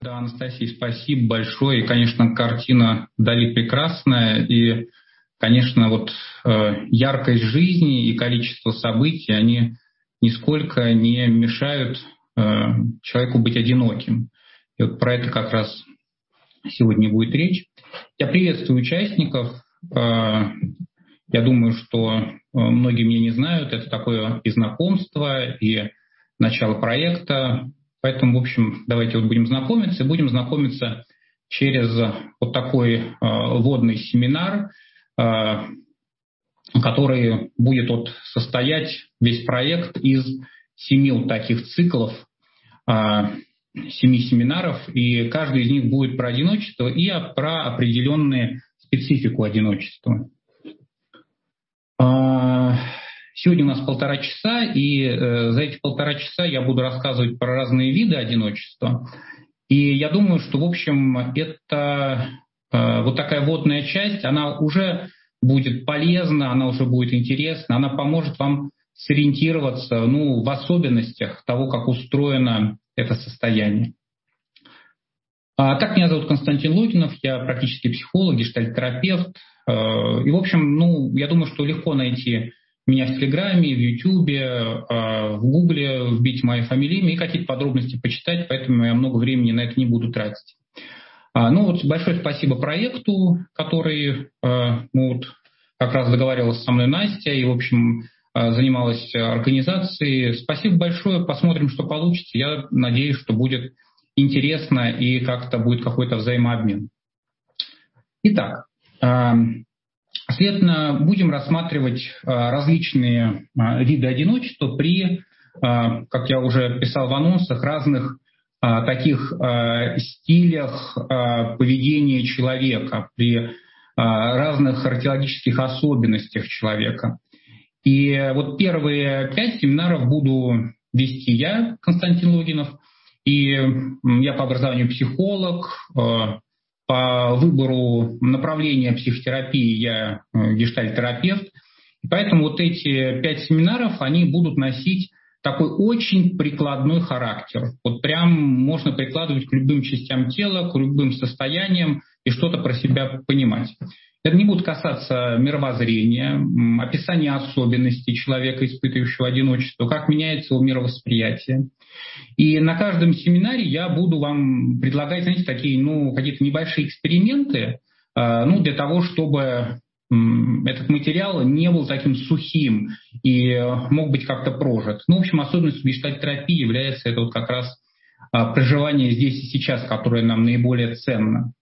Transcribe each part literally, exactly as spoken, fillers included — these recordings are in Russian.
Да, Анастасия, спасибо большое. И, конечно, картина Дали прекрасная. И, конечно, вот э, яркость жизни и количество событий, они нисколько не мешают э, человеку быть одиноким. И вот про это как раз сегодня будет речь. Я приветствую участников. Э, я думаю, что многие меня не знают. Это такое и знакомство, и начало проекта. Поэтому, в общем, давайте вот будем знакомиться. И будем знакомиться через вот такой э, вводный семинар, э, который будет вот состоять, весь проект, из семи вот таких циклов, э, семи семинаров. И каждый из них будет про одиночество и про определенную специфику одиночества. Э, Сегодня у нас полтора часа, и э, за эти полтора часа я буду рассказывать про разные виды одиночества. И я думаю, что, в общем, это э, вот такая вводная часть, она уже будет полезна, она уже будет интересна, она поможет вам сориентироваться, ну, в особенностях того, как устроено это состояние. А, так, меня зовут Константин Логинов, я практический психолог, гештальт-терапевт. Э, и, в общем, ну, я думаю, что легко найти меня в Телеграме, в Ютубе, в Гугле, вбить мою фамилию и какие-то подробности почитать, поэтому я много времени на это не буду тратить. Ну вот большое спасибо проекту, который ну, вот, как раз договаривалась со мной Настя и, в общем, занималась организацией. Спасибо большое, посмотрим, что получится. Я надеюсь, что будет интересно и как-то будет какой-то взаимообмен. Итак, следовательно, будем рассматривать различные виды одиночества при, как я уже писал в анонсах, разных таких стилях поведения человека, при разных характерологических особенностях человека. И вот первые пять семинаров буду вести я, Константин Логинов, и я по образованию психолог. По выбору направления психотерапии я гештальт-терапевт. И поэтому вот эти пять семинаров, они будут носить такой очень прикладной характер. Вот прям можно прикладывать к любым частям тела, к любым состояниям и что-то про себя понимать. Это не будет касаться мировоззрения, описания особенностей человека, испытывающего одиночество, как меняется его мировосприятие. И на каждом семинаре я буду вам предлагать, знаете, такие, ну, какие-то небольшие эксперименты, э, ну, для того, чтобы э, этот материал не был таким сухим и мог быть как-то прожит. Ну, в общем, особенностью гештальт-терапии является это вот как раз э, проживание здесь и сейчас, которое нам наиболее ценно.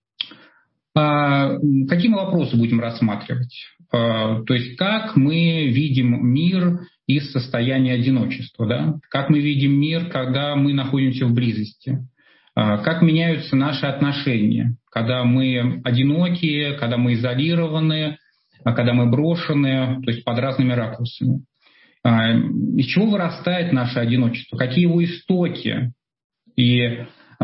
Э, какие мы вопросы будем рассматривать? Э, то есть как мы видим мир из состояния одиночества, да? Как мы видим мир, когда мы находимся в близости, как меняются наши отношения, когда мы одинокие, когда мы изолированы, когда мы брошены, то есть под разными ракурсами. Из чего вырастает наше одиночество, какие его истоки. И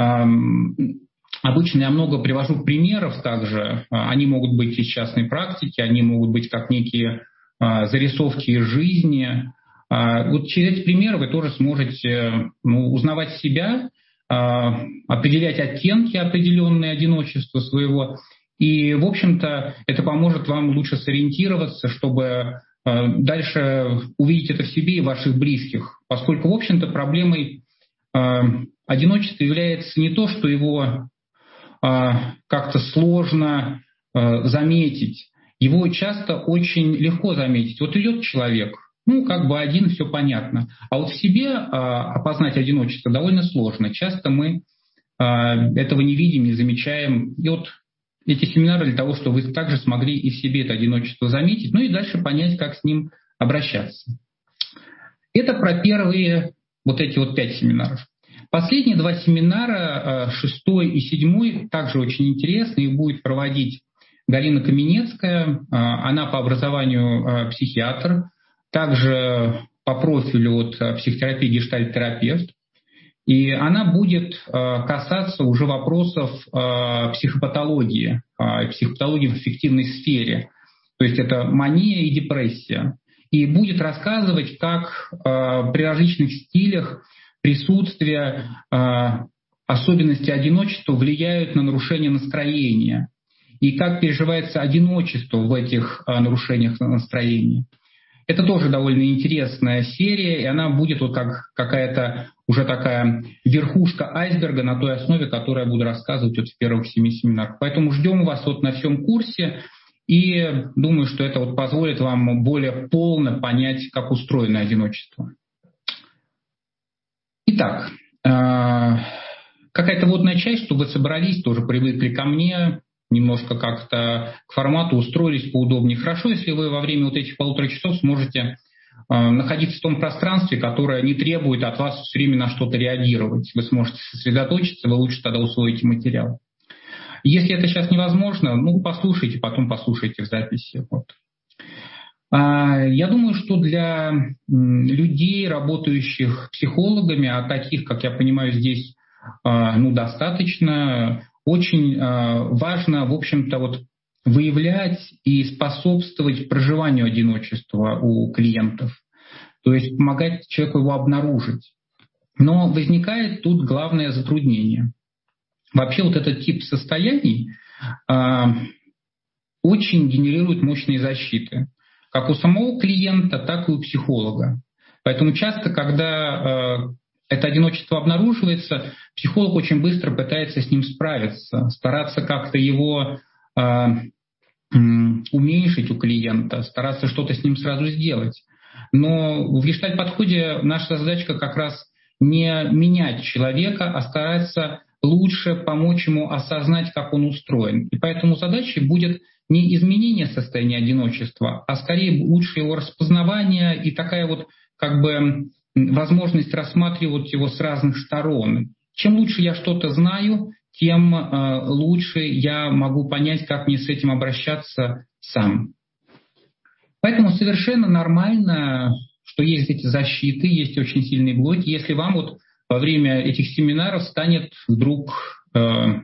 обычно я много привожу примеров также, они могут быть из частной практики, они могут быть как некие зарисовки из жизни. Вот через эти примеры вы тоже сможете ну, узнавать себя, определять оттенки определенные одиночества своего. И, в общем-то, это поможет вам лучше сориентироваться, чтобы дальше увидеть это в себе и ваших близких. Поскольку, в общем-то, проблемой одиночества является не то, что его как-то сложно заметить. Его часто очень легко заметить. Вот идет человек, ну, как бы один, все понятно. А вот в себе а, опознать одиночество довольно сложно. Часто мы а, этого не видим, не замечаем. И вот эти семинары для того, чтобы вы также смогли и в себе это одиночество заметить, ну и дальше понять, как с ним обращаться. Это про первые вот эти вот пять семинаров. Последние два семинара, шестой и седьмой, также очень интересны. Их будет проводить Галина Каменецкая, она по образованию психиатр, также по профилю вот, психотерапии гештальт-терапевт. И она будет касаться уже вопросов психопатологии, психопатологии в аффективной сфере. То есть это мания и депрессия. И будет рассказывать, как при различных стилях присутствие особенности одиночества влияют на нарушение настроения и как переживается одиночество в этих нарушениях настроения. Это тоже довольно интересная серия, и она будет вот как какая-то уже такая верхушка айсберга на той основе, которую я буду рассказывать вот в первых семи семинарах. Поэтому ждем вас вот на всем курсе, и думаю, что это вот позволит вам более полно понять, как устроено одиночество. Итак, какая-то водная часть, чтобы вы собрались, тоже привыкли ко мне, немножко как-то к формату устроились поудобнее. Хорошо, если вы во время вот этих полутора часов сможете э, находиться в том пространстве, которое не требует от вас все время на что-то реагировать. Вы сможете сосредоточиться, вы лучше тогда усвоите материал. Если это сейчас невозможно, ну, послушайте, потом послушайте в записи. Вот. А, я думаю, что для м, людей, работающих психологами, а таких, как я понимаю, здесь а, ну, достаточно, очень э, важно, в общем-то, вот выявлять и способствовать проживанию одиночества у клиентов, то есть помогать человеку его обнаружить. Но возникает тут главное затруднение. Вообще вот этот тип состояний э, очень генерирует мощные защиты, как у самого клиента, так и у психолога. Поэтому часто, когда э, это одиночество обнаруживается, психолог очень быстро пытается с ним справиться, стараться как-то его э, уменьшить у клиента, стараться что-то с ним сразу сделать. Но в гештальт-подходе наша задачка как раз не менять человека, а стараться лучше помочь ему осознать, как он устроен. И поэтому задачей будет не изменение состояния одиночества, а скорее лучше его распознавание и такая вот как бы возможность рассматривать его с разных сторон. Чем лучше я что-то знаю, тем э, лучше я могу понять, как мне с этим обращаться сам. Поэтому совершенно нормально, что есть эти защиты, есть очень сильные блоки. Если вам вот во время этих семинаров станет вдруг э,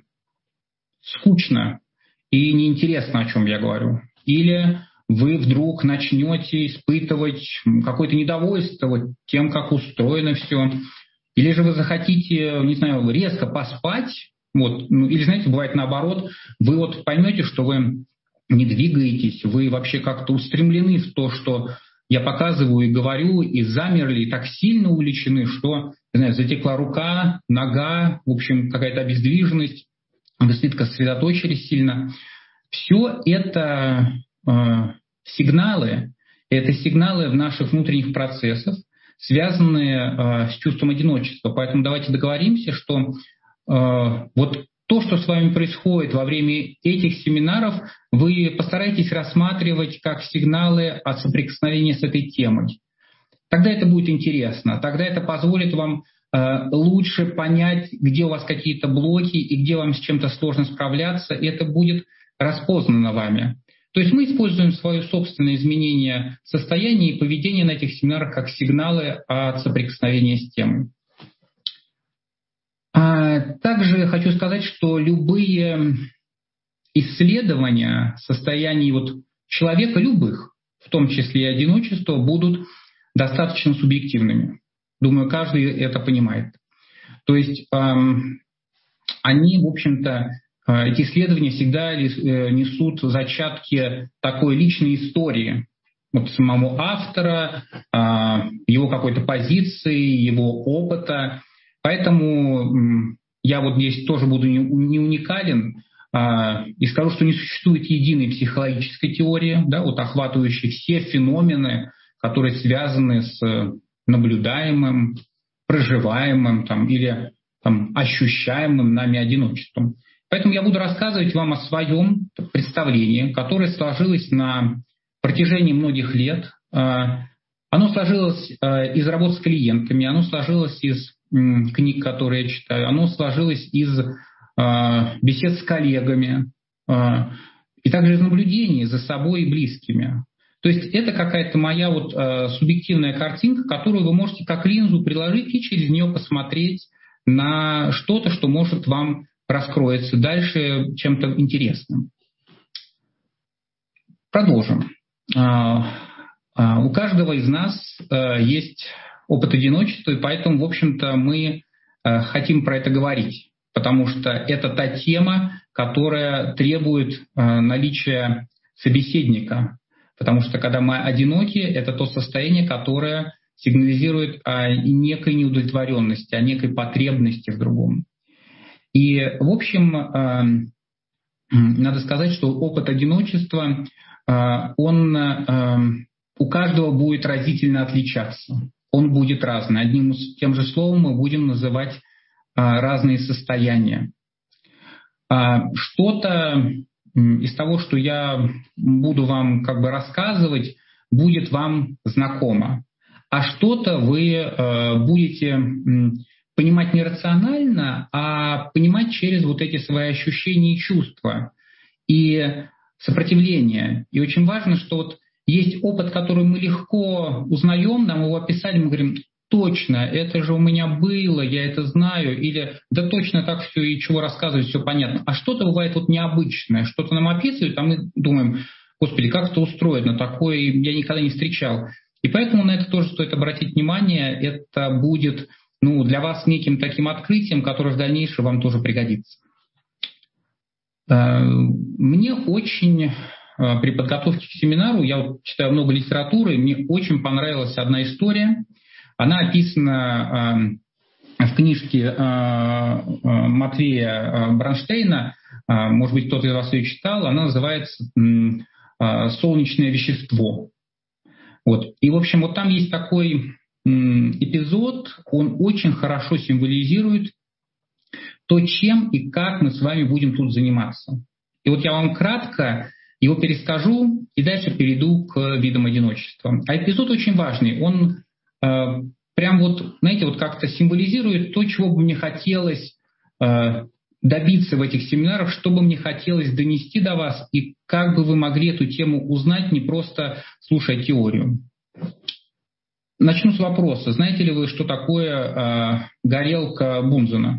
скучно и неинтересно, о чем я говорю, или вы вдруг начнете испытывать какое-то недовольство тем, как устроено все, или же вы захотите, не знаю, резко поспать, вот, ну, или, знаете, бывает наоборот, вы вот поймете, что вы не двигаетесь, вы вообще как-то устремлены в то, что я показываю и говорю, и замерли, и так сильно увлечены, что, не знаю, затекла рука, нога, в общем, какая-то обездвиженность, вы действительно сосредоточились сильно. Все это э, сигналы, это сигналы в наших внутренних процессах, связанные э, с чувством одиночества. Поэтому давайте договоримся, что э, вот то, что с вами происходит во время этих семинаров, вы постарайтесь рассматривать как сигналы от соприкосновения с этой темой. Тогда это будет интересно, тогда это позволит вам э, лучше понять, где у вас какие-то блоки и где вам с чем-то сложно справляться, и это будет распознано вами. То есть мы используем свое собственное изменение состояния и поведения на этих семинарах как сигналы от соприкосновения с темой. А также хочу сказать, что любые исследования состояний вот человека, любых, в том числе и одиночества, будут достаточно субъективными. Думаю, каждый это понимает. То есть эм, они, в общем-то, эти исследования всегда несут зачатки такой личной истории вот самого автора, его какой-то позиции, его опыта. Поэтому я вот здесь тоже буду не уникален и скажу, что не существует единой психологической теории, да, вот охватывающей все феномены, которые связаны с наблюдаемым, проживаемым там, или там, ощущаемым нами одиночеством. Поэтому я буду рассказывать вам о своем представлении, которое сложилось на протяжении многих лет. Оно сложилось из работ с клиентами, оно сложилось из книг, которые я читаю, оно сложилось из бесед с коллегами и также из наблюдений за собой и близкими. То есть это какая-то моя вот субъективная картинка, которую вы можете как линзу приложить и через нее посмотреть на что-то, что может вам раскроется дальше чем-то интересным. Продолжим. У каждого из нас есть опыт одиночества, и поэтому, в общем-то, мы хотим про это говорить. потому что это та тема, которая требует наличия собеседника. Потому что когда мы одиноки, это то состояние, которое сигнализирует о некой неудовлетворенности, о некой потребности в другом. И, в общем, надо сказать, что опыт одиночества, он у каждого будет разительно отличаться. Он будет разный. Одним и тем же словом мы будем называть разные состояния. Что-то из того, что я буду вам как бы рассказывать, будет вам знакомо. А что-то вы будете понимать не рационально, а понимать через вот эти свои ощущения и чувства, и сопротивление. И очень важно, что вот есть опыт, который мы легко узнаем, нам его описали, мы говорим: точно, это же у меня было, я это знаю, или да точно так все, и чего рассказывать, все понятно. А что-то бывает вот необычное, что-то нам описывают, а мы думаем: Господи, как это устроено, такое я никогда не встречал. И поэтому на это тоже стоит обратить внимание, это будет ну, для вас неким таким открытием, которое в дальнейшем вам тоже пригодится. Мне очень при подготовке к семинару, я вот читаю много литературы, мне очень понравилась одна история. Она описана в книжке Матвея Бронштейна, может быть, кто-то из вас ее читал, она называется «Солнечное вещество». Вот. И, в общем, вот там есть такой эпизод, он очень хорошо символизирует то, чем и как мы с вами будем тут заниматься. И вот я вам кратко его перескажу и дальше перейду к видам одиночества. А эпизод очень важный, он э, прям вот, знаете, вот как-то символизирует то, чего бы мне хотелось э, добиться в этих семинарах, что бы мне хотелось донести до вас, и как бы вы могли эту тему узнать, не просто слушая теорию. Начну с вопроса. Знаете ли вы, что такое э, горелка Бунзена?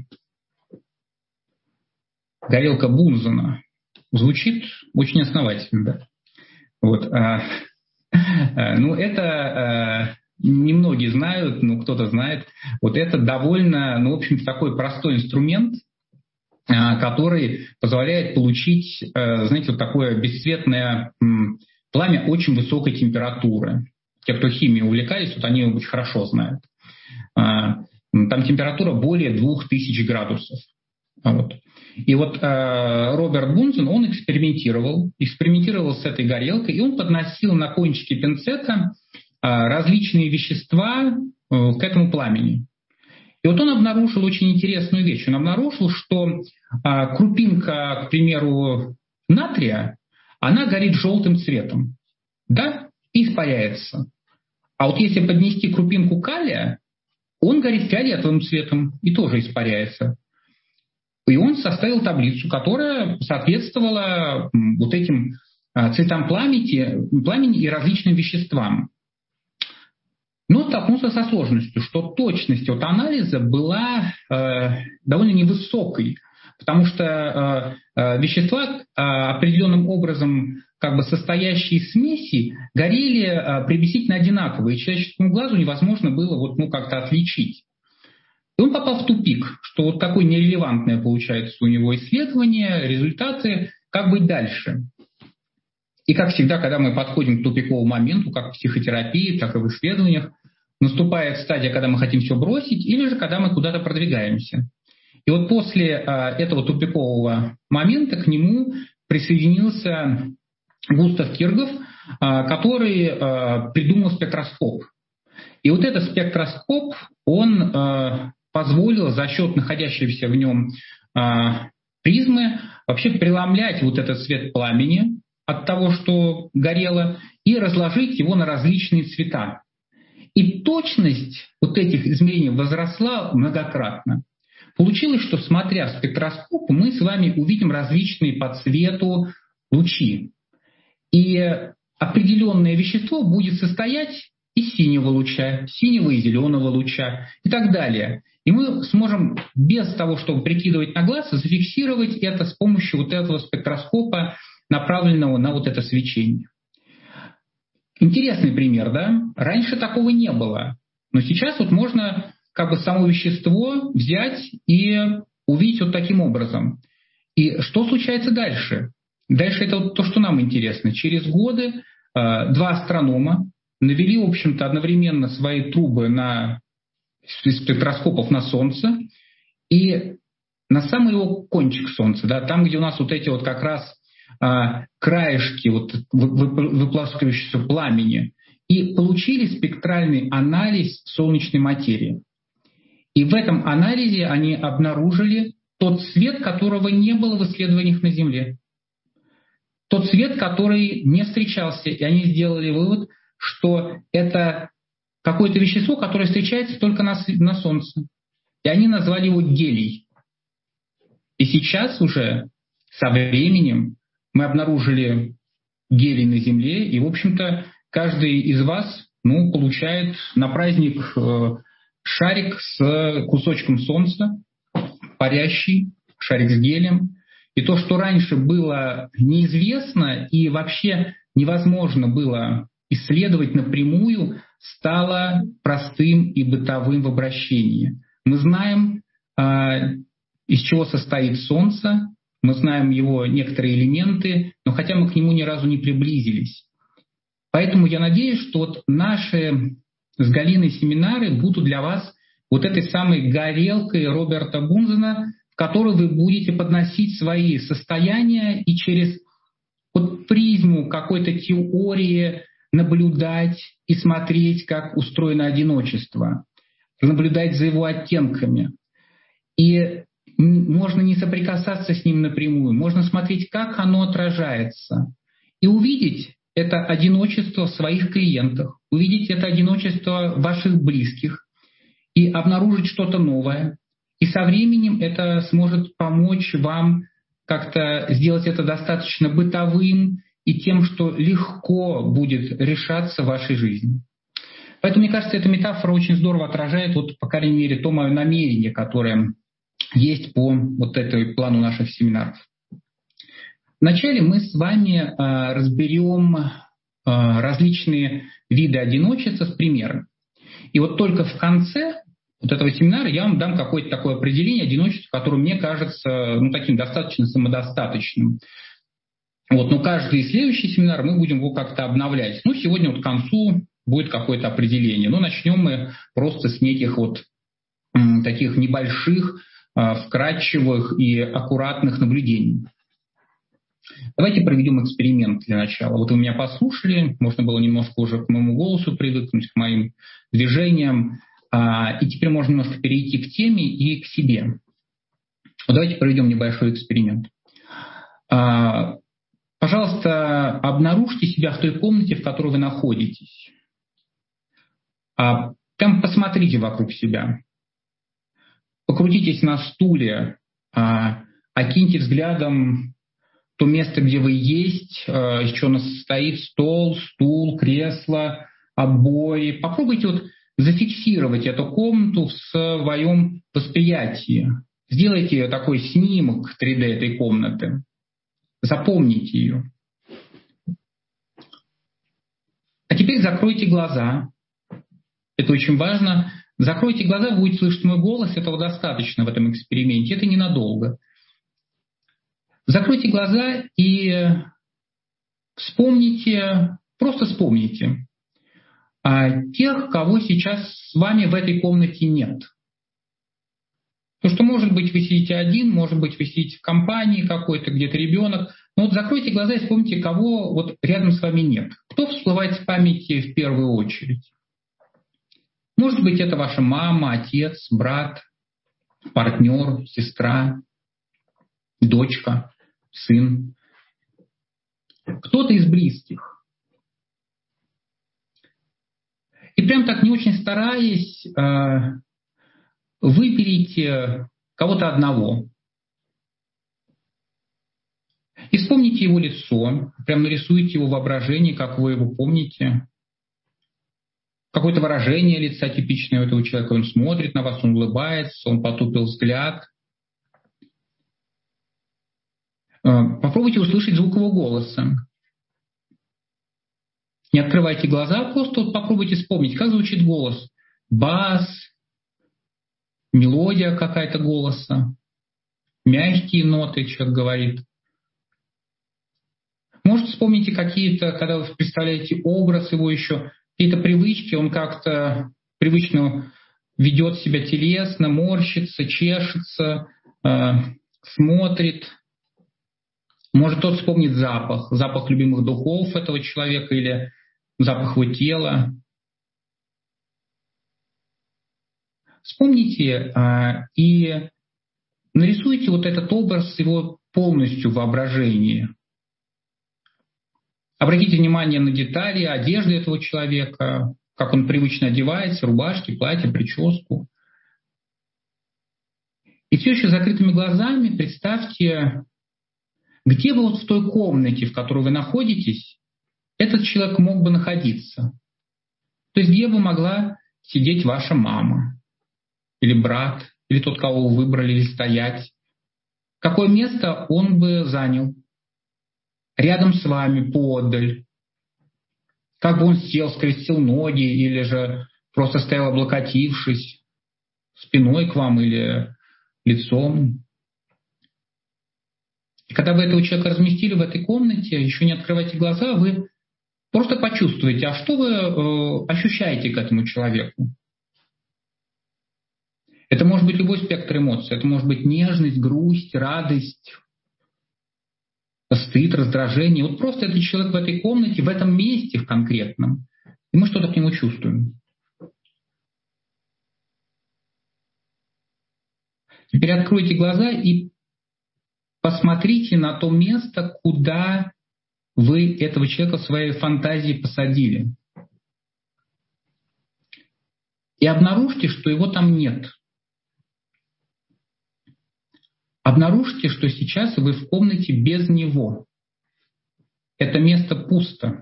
Горелка Бунзена. Звучит очень основательно, да? Вот. А, а, ну, это а, немногие знают, ну, кто-то знает. Вот это довольно, ну, в общем-то, такой простой инструмент, а, который позволяет получить, а, знаете, вот такое бесцветное м, пламя очень высокой температуры. Те, кто химией увлекались, вот они его очень хорошо знают. А, там температура более двух тысяч градусов. Вот. И вот э, Роберт Бунзен, он экспериментировал, экспериментировал с этой горелкой, и он подносил на кончике пинцета э, различные вещества э, к этому пламени. И вот он обнаружил очень интересную вещь. Он обнаружил, что э, крупинка, к примеру, натрия, она горит желтым цветом, да, и испаряется. А вот если поднести крупинку калия, он горит фиолетовым цветом и тоже испаряется. И он составил таблицу, которая соответствовала вот этим цветам пламени, пламени и различным веществам. Но столкнулся со сложностью, что точность от анализа была э, довольно невысокой, потому что э, э, вещества, э, определенным образом как бы состоящие из смеси, горели э, приблизительно одинаково, и человеческому глазу невозможно было вот, ну, как-то отличить. И он попал в тупик, что вот такое нерелевантное получается у него исследование, результаты, как быть дальше. И как всегда, когда мы подходим к тупиковому моменту, как в психотерапии, так и в исследованиях, наступает стадия, когда мы хотим все бросить, или же когда мы куда-то продвигаемся. И вот после а, этого тупикового момента к нему присоединился Густав Киргоф, а, который а, придумал спектроскоп. И вот этот спектроскоп, он а, позволил за счет находящейся в нем а, призмы вообще преломлять вот этот цвет пламени от того, что горело, и разложить его на различные цвета. И точность вот этих измерений возросла многократно. Получилось, что, смотря в спектроскоп, мы с вами увидим различные по цвету лучи. И определенное вещество будет состоять из синего луча, синего и зеленого луча и так далее. И мы сможем без того, чтобы прикидывать на глаз, зафиксировать это с помощью вот этого спектроскопа, направленного на вот это свечение. Интересный пример, да? Раньше такого не было. Но сейчас вот можно как бы само вещество взять и увидеть вот таким образом. И что случается дальше? Дальше это вот то, что нам интересно. Через годы э, два астронома навели, в общем-то, одновременно свои трубы на, из спектроскопов на Солнце и на самый его кончик Солнца, да, там, где у нас вот эти вот как раз э, краешки вот, выплескивающегося пламени, и получили спектральный анализ солнечной материи. И в этом анализе они обнаружили тот свет, которого не было в исследованиях на Земле. Тот свет, который не встречался. И они сделали вывод, что это какое-то вещество, которое встречается только на, на Солнце. И они назвали его гелий. И сейчас уже со временем мы обнаружили гелий на Земле. И, в общем-то, каждый из вас ну, получает на праздник э, шарик с кусочком Солнца, парящий, шарик с гелием. И то, что раньше было неизвестно и вообще невозможно было исследовать напрямую, стало простым и бытовым в обращении. Мы знаем, э, из чего состоит Солнце, мы знаем его некоторые элементы, но хотя мы к нему ни разу не приблизились. Поэтому я надеюсь, что вот наши с Галиной семинары будут для вас вот этой самой горелкой Роберта Бунзена, в которой вы будете подносить свои состояния и через вот призму какой-то теории наблюдать и смотреть, как устроено одиночество, наблюдать за его оттенками. И можно не соприкасаться с ним напрямую, можно смотреть, как оно отражается, и увидеть это одиночество в своих клиентах, увидеть это одиночество ваших близких и обнаружить что-то новое. И со временем это сможет помочь вам как-то сделать это достаточно бытовым и тем, что легко будет решаться в вашей жизни. Поэтому, мне кажется, эта метафора очень здорово отражает, вот, по крайней мере, то мое намерение, которое есть по вот этой плану наших семинаров. Вначале мы с вами э, разберем э, различные виды одиночества с примером. И вот только в конце вот этого семинара я вам дам какое-то такое определение одиночества, которое мне кажется ну, таким достаточно самодостаточным. Вот, но каждый следующий семинар мы будем его как-то обновлять. Ну, сегодня вот к концу будет какое-то определение. Но начнем мы просто с неких вот м, таких небольших, э, вкратчивых и аккуратных наблюдений. Давайте проведем эксперимент для начала. Вот вы меня послушали, можно было немножко уже к моему голосу привыкнуть, к моим движениям, а, и теперь можно немножко перейти к теме и к себе. Вот давайте проведем небольшой эксперимент. А, пожалуйста, обнаружьте себя в той комнате, в которой вы находитесь. А, прям посмотрите вокруг себя. Покрутитесь на стуле, а, окиньте взглядом то место, где вы есть, из чего у нас состоит стол, стул, кресло, обои. Попробуйте вот зафиксировать эту комнату в своем восприятии. Сделайте такой снимок три дэ этой комнаты. Запомните ее. А теперь закройте глаза. Это очень важно. Закройте глаза, вы будете слышать мой голос. Этого достаточно в этом эксперименте. Это ненадолго. Закройте глаза и вспомните, просто вспомните о тех, кого сейчас с вами в этой комнате нет. Потому что, может быть, вы сидите один, может быть, вы сидите в компании какой-то, где-то ребенок. Но вот закройте глаза и вспомните, кого вот рядом с вами нет. Кто всплывает в памяти в первую очередь? Может быть, это ваша мама, отец, брат, партнер, сестра, дочка, сын. Кто-то из близких. И прям так не очень стараясь, выберите кого-то одного. И вспомните его лицо, прям нарисуйте его воображение, как вы его помните. Какое-то выражение лица типичное у этого человека. Он смотрит на вас, он улыбается, он потупил взгляд. Попробуйте услышать звук его голоса. Не открывайте глаза, просто вот попробуйте вспомнить, как звучит голос. Бас, мелодия какая-то голоса. мягкие ноты, человек говорит. Может, вспомните какие-то, когда вы представляете образ его еще, какие-то привычки, он как-то привычно ведет себя телесно, морщится, чешется, э, смотрит. Может, тот вспомнит запах, запах любимых духов этого человека или запах его тела. Вспомните э, и нарисуйте вот этот образ его полностью в воображении. Обратите внимание на детали одежды этого человека, как он привычно одевается, рубашки, платье, прическу. И все еще закрытыми глазами представьте, где бы вот в той комнате, в которой вы находитесь, этот человек мог бы находиться. То есть где бы могла сидеть ваша мама, или брат, или тот, кого вы выбрали, или стоять. Какое место он бы занял? Рядом с вами, поодаль. Как бы он сел, скрестил ноги, или же просто стоял облокотившись, спиной к вам или лицом. И когда вы этого человека разместили в этой комнате, еще не открывайте глаза, вы просто почувствуете, а что вы э, ощущаете к этому человеку. Это может быть любой спектр эмоций. Это может быть нежность, грусть, радость, стыд, раздражение. Вот просто этот человек в этой комнате, в этом месте в конкретном, и мы что-то к нему чувствуем. Теперь откройте глаза и посмотрите на то место, куда вы этого человека в своей фантазии посадили. И обнаружьте, что его там нет. Обнаружьте, что сейчас вы в комнате без него. Это место пусто.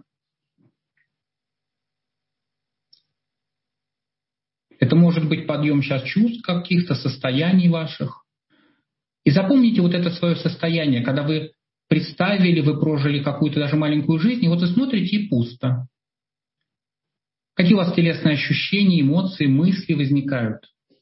Это может быть подъем сейчас чувств каких-то, состояний ваших. И запомните вот это свое состояние, когда вы представили, вы прожили какую-то даже маленькую жизнь, и вот вы смотрите, и пусто. Какие у вас телесные ощущения, эмоции, мысли возникают?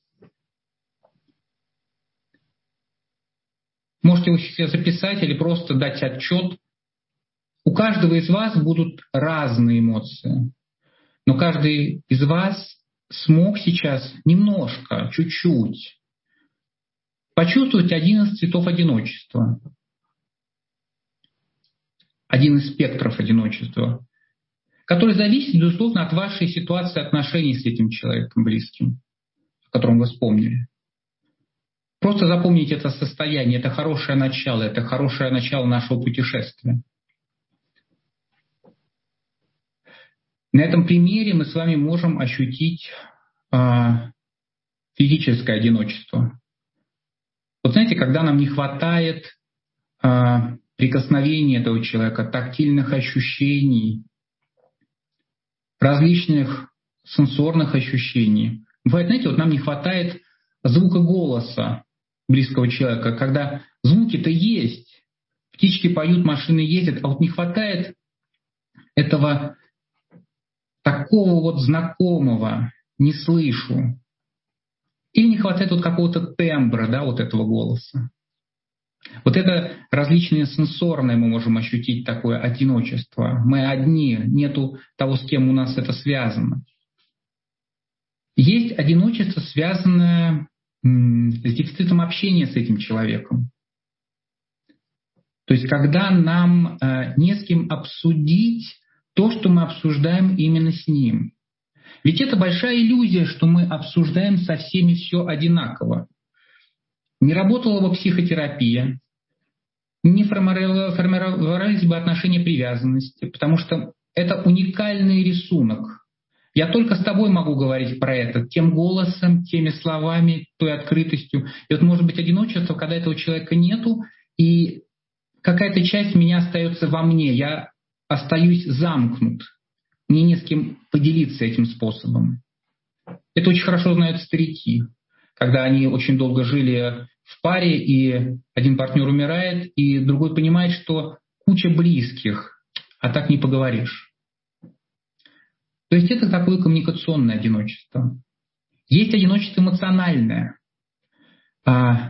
Можете вы себе записать или просто дать отчет. У каждого из вас будут разные эмоции. Но каждый из вас смог сейчас немножко, чуть-чуть почувствовать один из цветов одиночества. Один из спектров одиночества, который зависит, безусловно, от вашей ситуации отношений с этим человеком близким, о котором вы вспомнили. Просто запомните это состояние, это хорошее начало, это хорошее начало нашего путешествия. На этом примере мы с вами можем ощутить э, физическое одиночество. Вот знаете, когда нам не хватает э, прикосновения этого человека, тактильных ощущений, различных сенсорных ощущений. Бывает, знаете, вот нам не хватает звука голоса близкого человека, когда звуки-то есть, птички поют, машины ездят, а вот не хватает этого такого вот знакомого, не слышу. Или не хватает вот какого-то тембра, да, вот этого голоса. Вот это различные сенсорные мы можем ощутить такое одиночество. Мы одни, нету того, с кем у нас это связано. Есть одиночество, связанное с дефицитом общения с этим человеком. То есть когда нам э, не с кем обсудить то, что мы обсуждаем именно с ним. Ведь это большая иллюзия, что мы обсуждаем со всеми все одинаково. Не работала бы психотерапия, не формировались бы отношения привязанности, потому что это уникальный рисунок. Я только с тобой могу говорить про это, тем голосом, теми словами, той открытостью. И вот может быть одиночество, когда этого человека нету, и какая-то часть меня остается во мне, я остаюсь замкнут. Мне не с кем поделиться этим способом. Это очень хорошо знают старики, когда они очень долго жили в паре, и один партнер умирает, и другой понимает, что куча близких, а так не поговоришь. То есть это такое коммуникационное одиночество. Есть одиночество эмоциональное,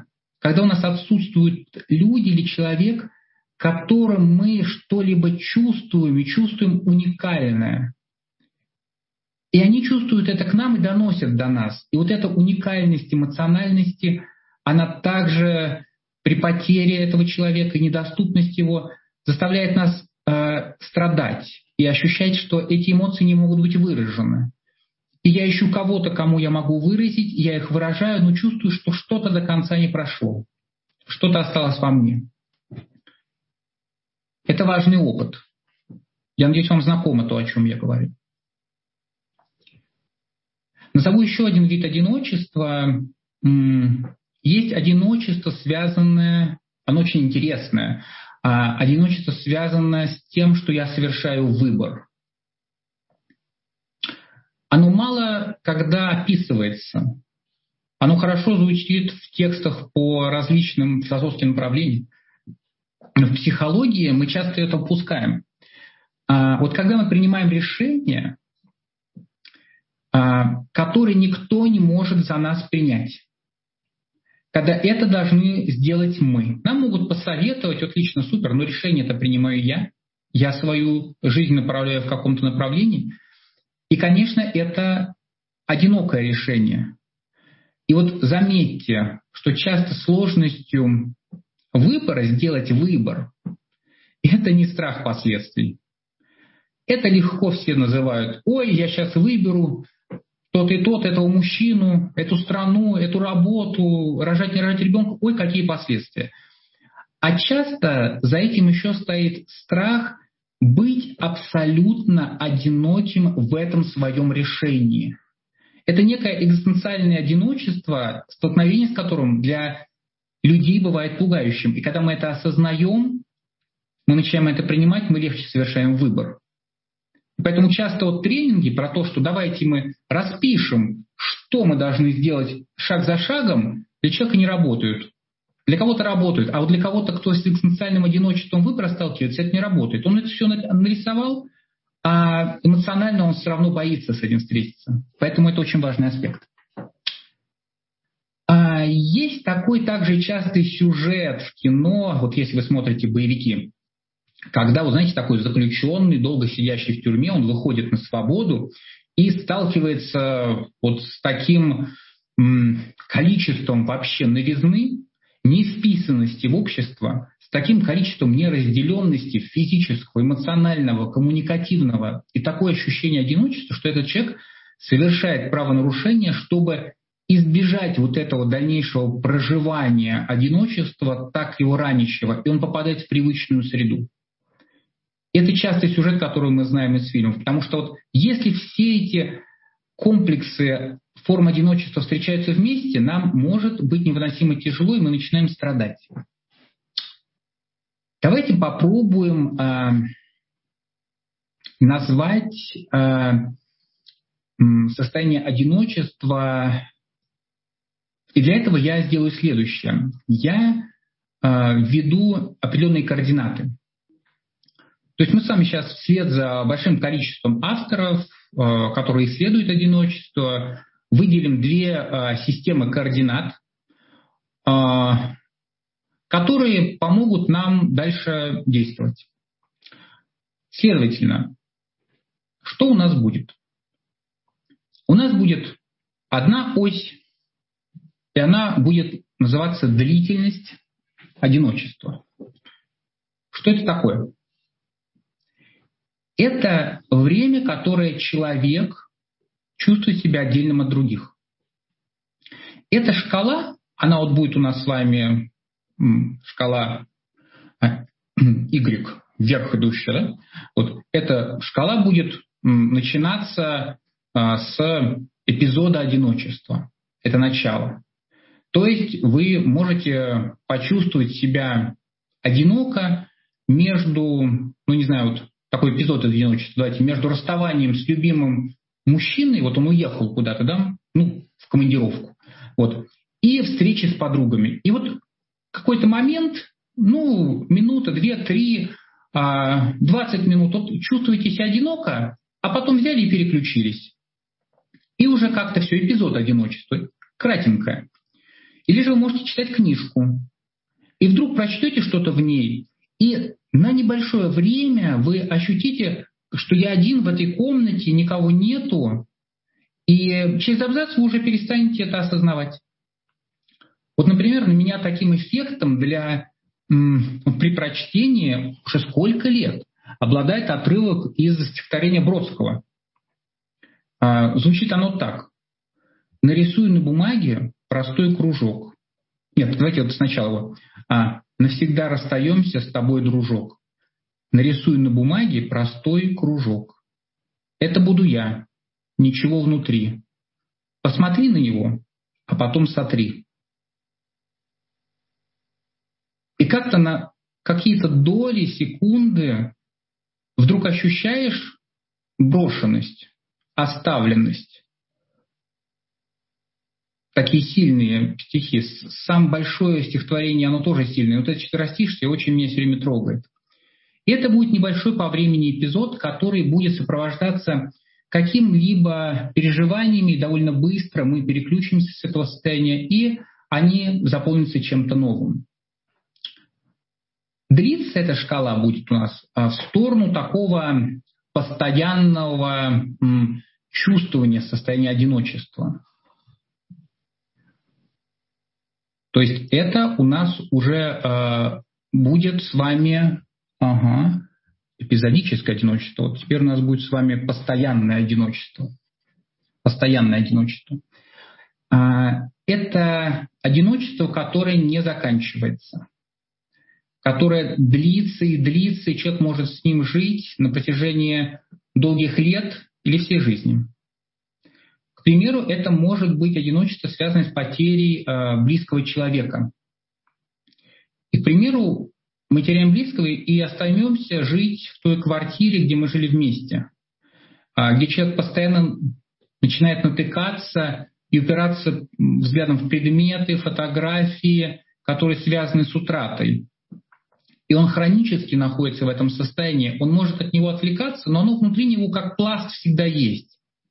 когда у нас отсутствуют люди или человек, которым мы что-либо чувствуем и чувствуем уникальное. И они чувствуют это к нам и доносят до нас. И вот эта уникальность эмоциональности, она также при потере этого человека, недоступности его, заставляет нас э, страдать и ощущать, что эти эмоции не могут быть выражены. И я ищу кого-то, кому я могу выразить, я их выражаю, но чувствую, что что-то до конца не прошло, что-то осталось во мне. Это важный опыт. Я надеюсь, вам знакомо то, о чем я говорю. Назову еще один вид одиночества. Есть одиночество, связанное, оно очень интересное, одиночество, связанное с тем, что я совершаю выбор. Оно мало когда описывается. Оно хорошо звучит в текстах по различным философским направлениям. Но в психологии мы часто это упускаем. Вот когда мы принимаем решение, которое никто не может за нас принять, когда это должны сделать мы. Нам могут посоветовать, отлично, супер, но решение это принимаю я, я свою жизнь направляю в каком-то направлении. И, конечно, это одинокое решение. И вот заметьте, что часто сложностью выбора, сделать выбор, это не страх последствий. Это легко все называют: ой, я сейчас выберу тот и тот, этого мужчину, эту страну, эту работу, рожать, не рожать ребенка, ой, какие последствия. А часто за этим еще стоит страх быть абсолютно одиноким в этом своем решении. Это некое экзистенциальное одиночество, столкновение с которым для людей бывает пугающим. И когда мы это осознаем, мы начинаем это принимать, мы легче совершаем выбор. Поэтому часто вот тренинги про то, что давайте мы распишем, что мы должны сделать шаг за шагом, для человека не работают. Для кого-то работают, а вот для кого-то, кто с экзистенциальным одиночеством выбора сталкивается, это не работает. Он это все нарисовал, а эмоционально он все равно боится с этим встретиться. Поэтому это очень важный аспект. А есть такой также частый сюжет в кино, вот если вы смотрите боевики, когда, вы знаете, такой заключенный, долго сидящий в тюрьме, он выходит на свободу и сталкивается вот с таким м, количеством вообще новизны, несписанности в общество, с таким количеством неразделенности физического, эмоционального, коммуникативного и такое ощущение одиночества, что этот человек совершает правонарушение, чтобы избежать вот этого дальнейшего проживания одиночества, так его ранящего, и он попадает в привычную среду. Это частый сюжет, который мы знаем из фильмов, потому что вот если все эти комплексы форм одиночества встречаются вместе, нам может быть невыносимо тяжело, и мы начинаем страдать. Давайте попробуем э, назвать э, состояние одиночества. И для этого я сделаю следующее. Я э, введу определенные координаты. То есть мы с вами сейчас вслед за большим количеством авторов, э, которые исследуют одиночество, выделим две э, системы координат, э, которые помогут нам дальше действовать. Следовательно, что у нас будет? У нас будет одна ось, и она будет называться длительность одиночества. Что это такое? Это время, которое человек чувствует себя отдельным от других. Эта шкала, она вот будет у нас с вами шкала Y, вверх идущая, да? Вот эта шкала будет начинаться с эпизода одиночества. Это начало. То есть вы можете почувствовать себя одиноко между, ну не знаю, вот такой эпизод одиночества, давайте, между расставанием с любимым мужчиной, вот он уехал куда-то, да, ну, в командировку, вот, и встречи с подругами. И вот какой-то момент, ну, минута, две, три, двадцать минут, вот чувствуете себя одиноко, а потом взяли и переключились. И уже как-то все, эпизод одиночества, кратенькое. Или же вы можете читать книжку, и вдруг прочтете что-то в ней, и на небольшое время вы ощутите, что я один в этой комнате, никого нету, и через абзац вы уже перестанете это осознавать. Вот, например, на меня таким эффектом для, м, при прочтении уже сколько лет обладает отрывок из стихотворения Бродского. А, звучит оно так. «Нарисуй на бумаге простой кружок». Нет, давайте вот сначала его. А, «Навсегда расстаемся с тобой, дружок. Нарисуй на бумаге простой кружок. Это буду я, ничего внутри. Посмотри на него, а потом сотри». И как-то на какие-то доли, секунды вдруг ощущаешь брошенность, оставленность. Такие сильные стихи. Самое большое стихотворение, оно тоже сильное. Вот это четверостишие очень меня все время трогает. И это будет небольшой по времени эпизод, который будет сопровождаться каким-либо переживаниями, и довольно быстро мы переключимся с этого состояния, и они заполнятся чем-то новым. Длиться эта шкала будет у нас в сторону такого постоянного чувствования состояния одиночества. То есть это у нас уже э, будет с вами ага, эпизодическое одиночество. Вот теперь у нас будет с вами постоянное одиночество. Постоянное одиночество. А, это одиночество, которое не заканчивается, которое длится и длится, и человек может с ним жить на протяжении долгих лет или всей жизни. К примеру, это может быть одиночество, связанное с потерей э, близкого человека. И, к примеру, мы теряем близкого и остаемся жить в той квартире, где мы жили вместе, э, где человек постоянно начинает натыкаться и упираться взглядом в предметы, фотографии, которые связаны с утратой. И он хронически находится в этом состоянии. Он может от него отвлекаться, но оно внутри него как пласт всегда есть.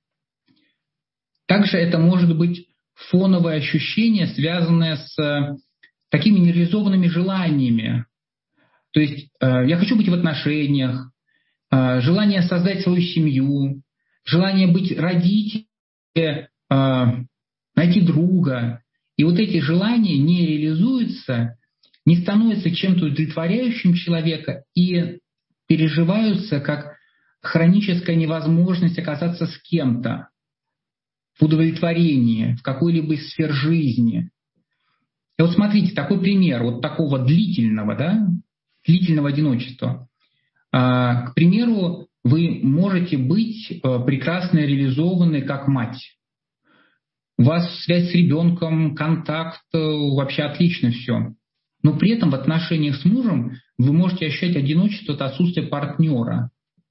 Также это может быть фоновое ощущение, связанное с такими нереализованными желаниями. То есть э, я хочу быть в отношениях, э, желание создать свою семью, желание быть родителем, э, найти друга. И вот эти желания не реализуются, не становятся чем-то удовлетворяющим человека и переживаются как хроническая невозможность оказаться с кем-то в удовлетворении, в какой-либо из сфер жизни. И вот смотрите, такой пример вот такого длительного, да, длительного одиночества. А, к примеру, вы можете быть прекрасно реализованы как мать. У вас связь с ребенком, контакт, вообще отлично все. Но при этом в отношениях с мужем вы можете ощущать одиночество от отсутствия партнера.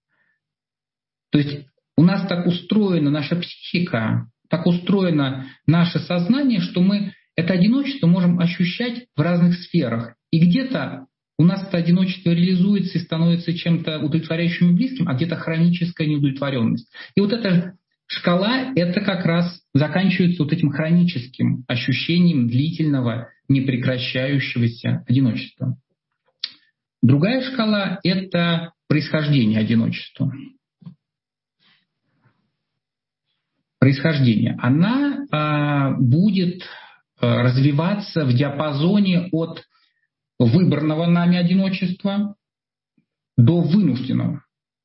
То есть у нас так устроена наша психика, так устроено наше сознание, что мы это одиночество можем ощущать в разных сферах. И где-то у нас это одиночество реализуется и становится чем-то удовлетворяющим и близким, а где-то хроническая неудовлетворенность. И вот эта шкала, это как раз заканчивается вот этим хроническим ощущением длительного, непрекращающегося одиночества. Другая шкала — это происхождение одиночества. Происхождение. Она а, будет а, развиваться в диапазоне от выбранного нами одиночества до вынужденного.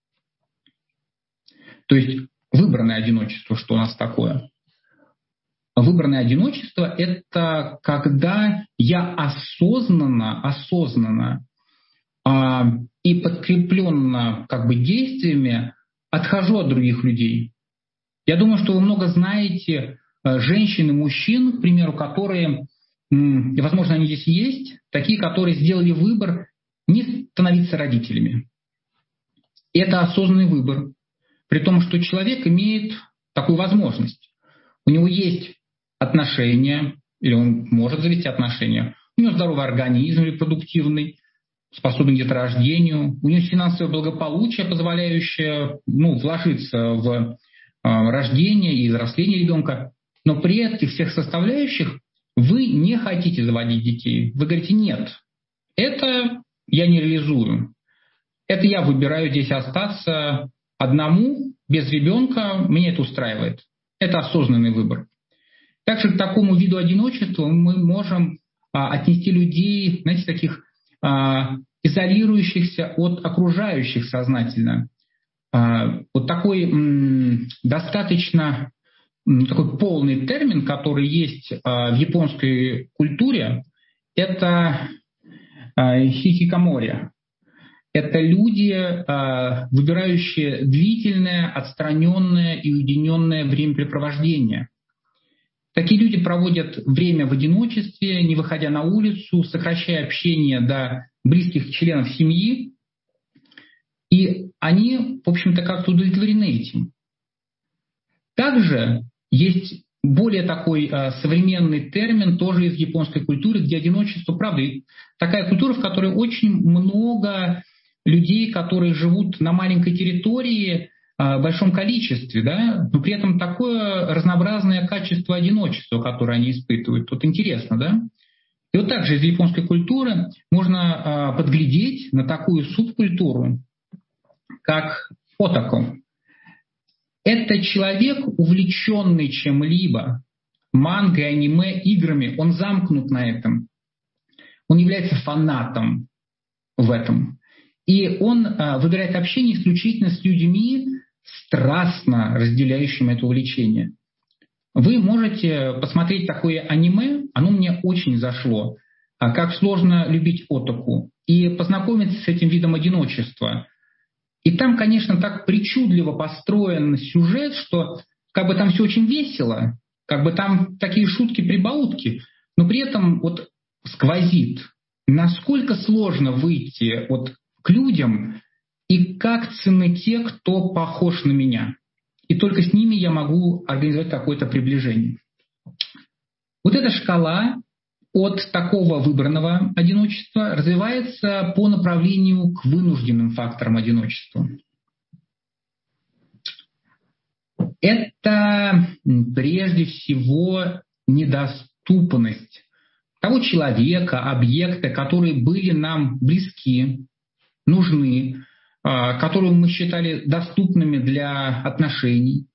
То есть выбранное одиночество, что у нас такое? Выбранное одиночество — это когда я осознанно, осознанно а, и подкрепленно как бы действиями отхожу от других людей. Я думаю, что вы много знаете женщин и мужчин, к примеру, которые, и, возможно, они здесь есть, такие, которые сделали выбор не становиться родителями. И это осознанный выбор, при том, что человек имеет такую возможность. У него есть отношения, или он может завести отношения, у него здоровый организм репродуктивный, способен к деторождению, у него есть финансовое благополучие, позволяющее ну, вложиться в рождение и взросление ребенка, но при этих всех составляющих Вы не хотите заводить детей. Вы говорите, нет, это я не реализую. Это я выбираю здесь остаться одному, без ребенка, мне это устраивает. Это осознанный выбор. Также к такому виду одиночества мы можем а, отнести людей, знаете, таких а, изолирующихся от окружающих сознательно. А, вот такой м, достаточно м, такой полный термин, который есть а, в японской культуре, это а, хикикамори. Это люди, выбирающие длительное, отстраненное и уединенное времяпрепровождение. Такие люди проводят время в одиночестве, не выходя на улицу, сокращая общение до близких членов семьи. И они, в общем-то, как-то удовлетворены этим. Также есть более такой современный термин, тоже из японской культуры, где одиночество, правда, такая культура, в которой очень много людей, которые живут на маленькой территории в большом количестве, да, но при этом такое разнообразное качество одиночества, которое они испытывают. Тут интересно, да? И вот также из японской культуры можно подглядеть на такую субкультуру, как отаку. Это человек, увлеченный чем-либо, мангой, аниме, играми, он замкнут на этом. Он является фанатом в этом. И он а, выбирает общение исключительно с людьми, страстно разделяющими это увлечение. Вы можете посмотреть такое аниме, оно мне очень зашло, а, как сложно любить отаку, и познакомиться с этим видом одиночества. И там, конечно, так причудливо построен сюжет, что как бы там все очень весело, как бы там такие шутки-прибаутки, но при этом вот сквозит, насколько сложно выйти вот к людям и как ценны те, кто похож на меня. И только с ними я могу организовать какое-то приближение. Вот эта шкала от такого выбранного одиночества развивается по направлению к вынужденным факторам одиночества. Это прежде всего недоступность того человека, объекта, которые были нам близки, нужны, которые мы считали доступными для отношений.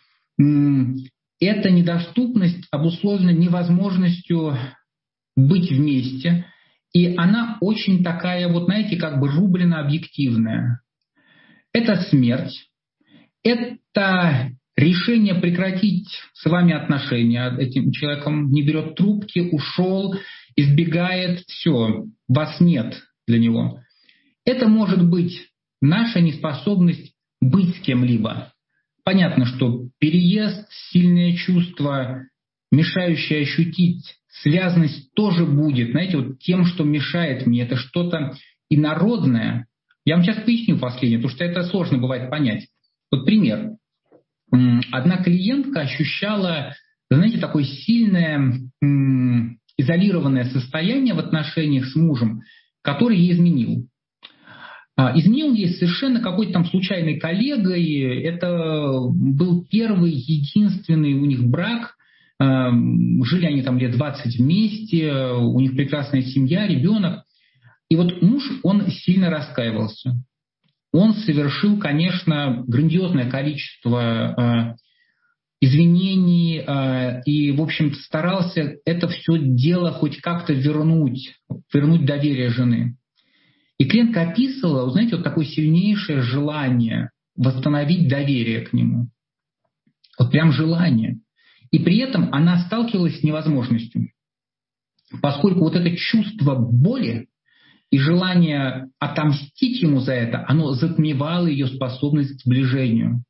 Эта недоступность обусловлена невозможностью быть вместе, и она очень такая, вот знаете, как бы рублено-объективная. Это смерть, это решение прекратить с вами отношения, этим человеком не берет трубки, ушел, избегает, все, вас нет для него. Это может быть наша неспособность быть с кем-либо. Понятно, что переезд, сильное чувство, мешающее ощутить связанность тоже будет, знаете, вот тем, что мешает мне. Это что-то инородное. Я вам сейчас поясню последнее, потому что это сложно бывает понять. Вот пример. Одна клиентка ощущала, знаете, такое сильное изолированное состояние в отношениях с мужем, который ей изменил. Изменил ей совершенно какой-то там случайный коллега, и это был первый, единственный у них брак. Жили они там лет двадцать вместе, у них прекрасная семья, ребенок. И вот муж, он сильно раскаивался. Он совершил, конечно, грандиозное количество извинений и, в общем, старался это все дело хоть как-то вернуть, вернуть доверие жены. И клиентка описывала, знаете, вот такое сильнейшее желание восстановить доверие к нему. Вот прям желание. И при этом она сталкивалась с невозможностью. Поскольку вот это чувство боли и желание отомстить ему за это, оно затмевало ее способность к сближению.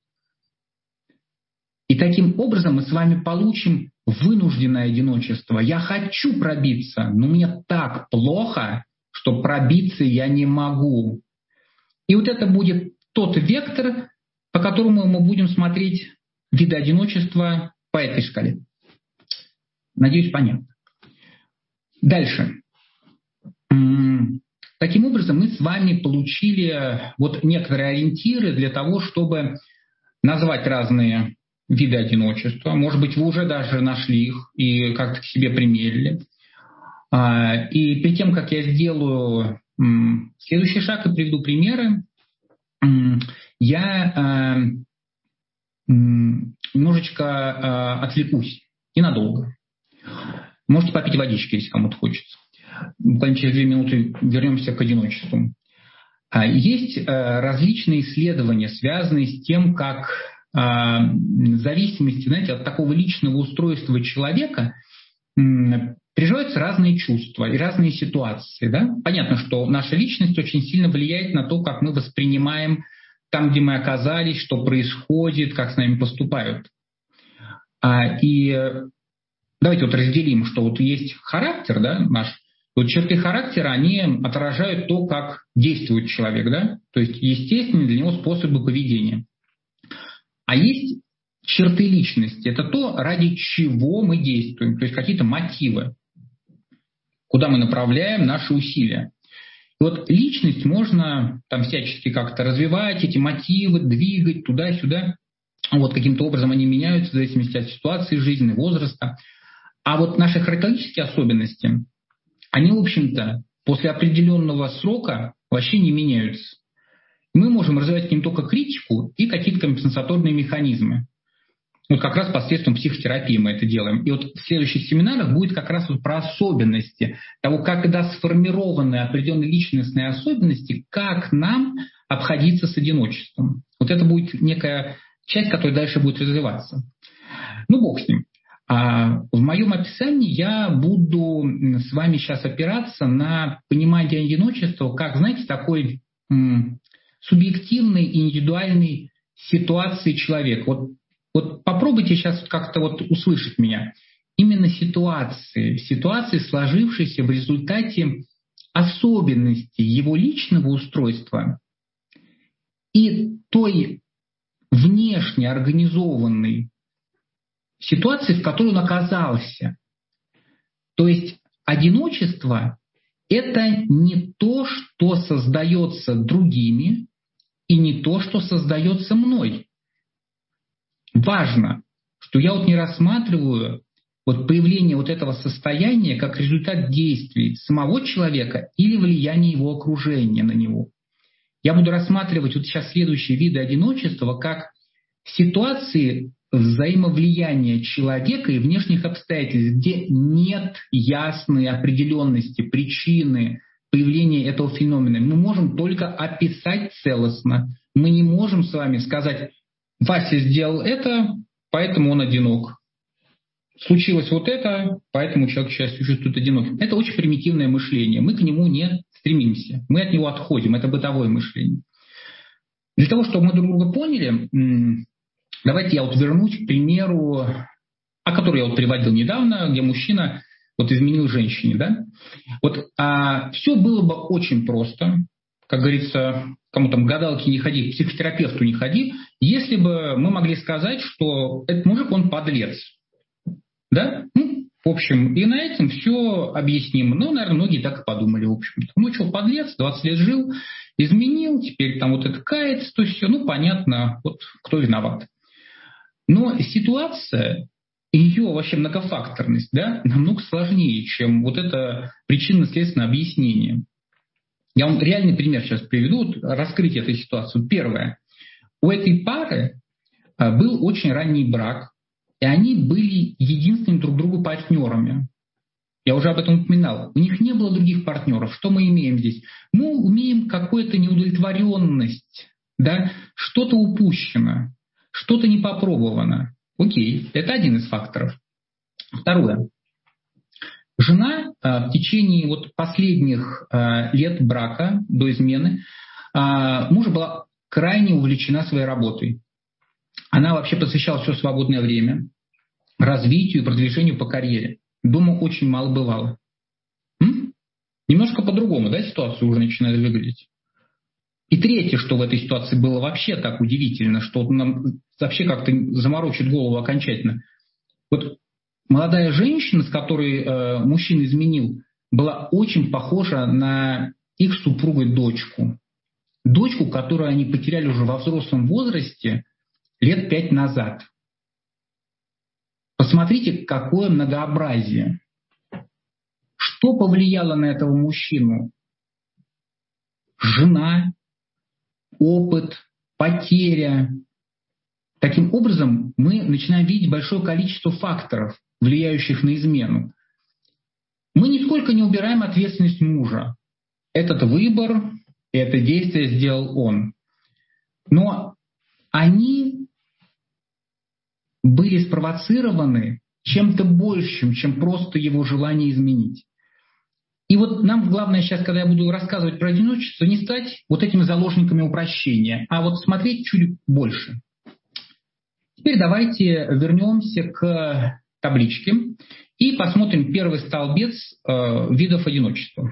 И таким образом мы с вами получим вынужденное одиночество. Я хочу пробиться, но мне так плохо, что пробиться я не могу. И вот это будет тот вектор, по которому мы будем смотреть виды одиночества по этой шкале. Надеюсь, понятно. Дальше. Таким образом, мы с вами получили вот некоторые ориентиры для того, чтобы назвать разные виды одиночества. Может быть, вы уже даже нашли их и как-то к себе примерили. И перед тем, как я сделаю следующий шаг и приведу примеры, я немножечко отвлекусь, ненадолго. Можете попить водички, если кому-то хочется. Буквально через две минуты вернемся к одиночеству. Есть различные исследования, связанные с тем, как в зависимости, знаете, от такого личного устройства человека переживаются разные чувства и разные ситуации. Да? Понятно, что наша личность очень сильно влияет на то, как мы воспринимаем там, где мы оказались, что происходит, как с нами поступают. И давайте вот разделим, что вот есть характер, да, наш. Вот черты характера, они отражают то, как действует человек, да, то есть естественные для него способы поведения. А есть черты личности, это то, ради чего мы действуем, то есть какие-то мотивы, куда мы направляем наши усилия. И вот личность можно там всячески как-то развивать, эти мотивы, двигать туда-сюда. Вот каким-то образом они меняются в зависимости от ситуации жизни, возраста. А вот наши характеристические особенности, они, в общем-то, после определенного срока вообще не меняются. Мы можем развивать к ним только критику и какие-то компенсаторные механизмы. Вот как раз посредством психотерапии мы это делаем. И вот в следующих семинарах будет как раз вот про особенности того, как, когда сформированы определенные личностные особенности, как нам обходиться с одиночеством. Вот это будет некая часть, которая дальше будет развиваться. Ну, бог с ним. А в моем описании я буду с вами сейчас опираться на понимание одиночества как, знаете, такой м, субъективной, индивидуальной ситуации человека. Вот, вот попробуйте сейчас как-то вот услышать меня. Именно ситуации, ситуации, сложившиеся в результате особенностей его личного устройства и той внешне организованной ситуации, в которой он оказался. То есть одиночество — это не то, что создается другими, и не то, что создается мной. Важно, что я вот не рассматриваю вот появление вот этого состояния как результат действий самого человека или влияния его окружения на него. Я буду рассматривать вот сейчас следующие виды одиночества как ситуации взаимовлияния человека и внешних обстоятельств, где нет ясной определенности, причины появления этого феномена. Мы можем только описать целостно. Мы не можем с вами сказать: Вася сделал это, поэтому он одинок. Случилось вот это, поэтому человек сейчас чувствует одиноким. Это очень примитивное мышление. Мы к нему не стремимся. Мы от него отходим. Это бытовое мышление. Для того, чтобы мы друг друга поняли, давайте я вот вернусь к примеру, о котором я вот приводил недавно, где мужчина вот изменил женщине. Да? Вот, а, все было бы очень просто. Как говорится, кому там гадалки не ходи, к психотерапевту не ходи, если бы мы могли сказать, что этот мужик, он подлец. Да? Ну, в общем, и на этом все объяснимо. Ну, наверное, многие так и подумали, в общем-то. Ну, что, подлец, двадцать лет жил, изменил, теперь там вот это кается, то все, ну, понятно, вот кто виноват. Но ситуация, ее вообще многофакторность, да, намного сложнее, чем вот это причинно-следственное объяснение. Я вам реальный пример сейчас приведу, вот, раскрыть эту ситуацию. Первое. У этой пары был очень ранний брак, и они были единственными друг другу партнерами. Я уже об этом упоминал. У них не было других партнеров. Что мы имеем здесь? Мы имеем какую-то неудовлетворенность, да? Что-то упущено, что-то не попробовано. Окей, это один из факторов. Второе. Жена в течение вот последних лет брака, до измены, мужа была крайне увлечена своей работой. Она вообще посвящала все свободное время развитию и продвижению по карьере. Дома очень мало бывало. М? Немножко по-другому, да, ситуация уже начинает выглядеть. И третье, что в этой ситуации было вообще так удивительно, что нам вообще как-то заморочит голову окончательно. Вот молодая женщина, с которой э, мужчина изменил, была очень похожа на их супругу дочку. Дочку, которую они потеряли уже во взрослом возрасте лет пять назад. Посмотрите, какое многообразие. Что повлияло на этого мужчину? Жена, опыт, потеря. Таким образом, мы начинаем видеть большое количество факторов, влияющих на измену. Мы нисколько не убираем ответственность мужа. Этот выбор, это действие сделал он. Но они были спровоцированы чем-то большим, чем просто его желание изменить. И вот нам главное сейчас, когда я буду рассказывать про одиночество, не стать вот этими заложниками упрощения, а вот смотреть чуть больше. Теперь давайте вернемся к табличке и посмотрим первый столбец э, видов одиночества.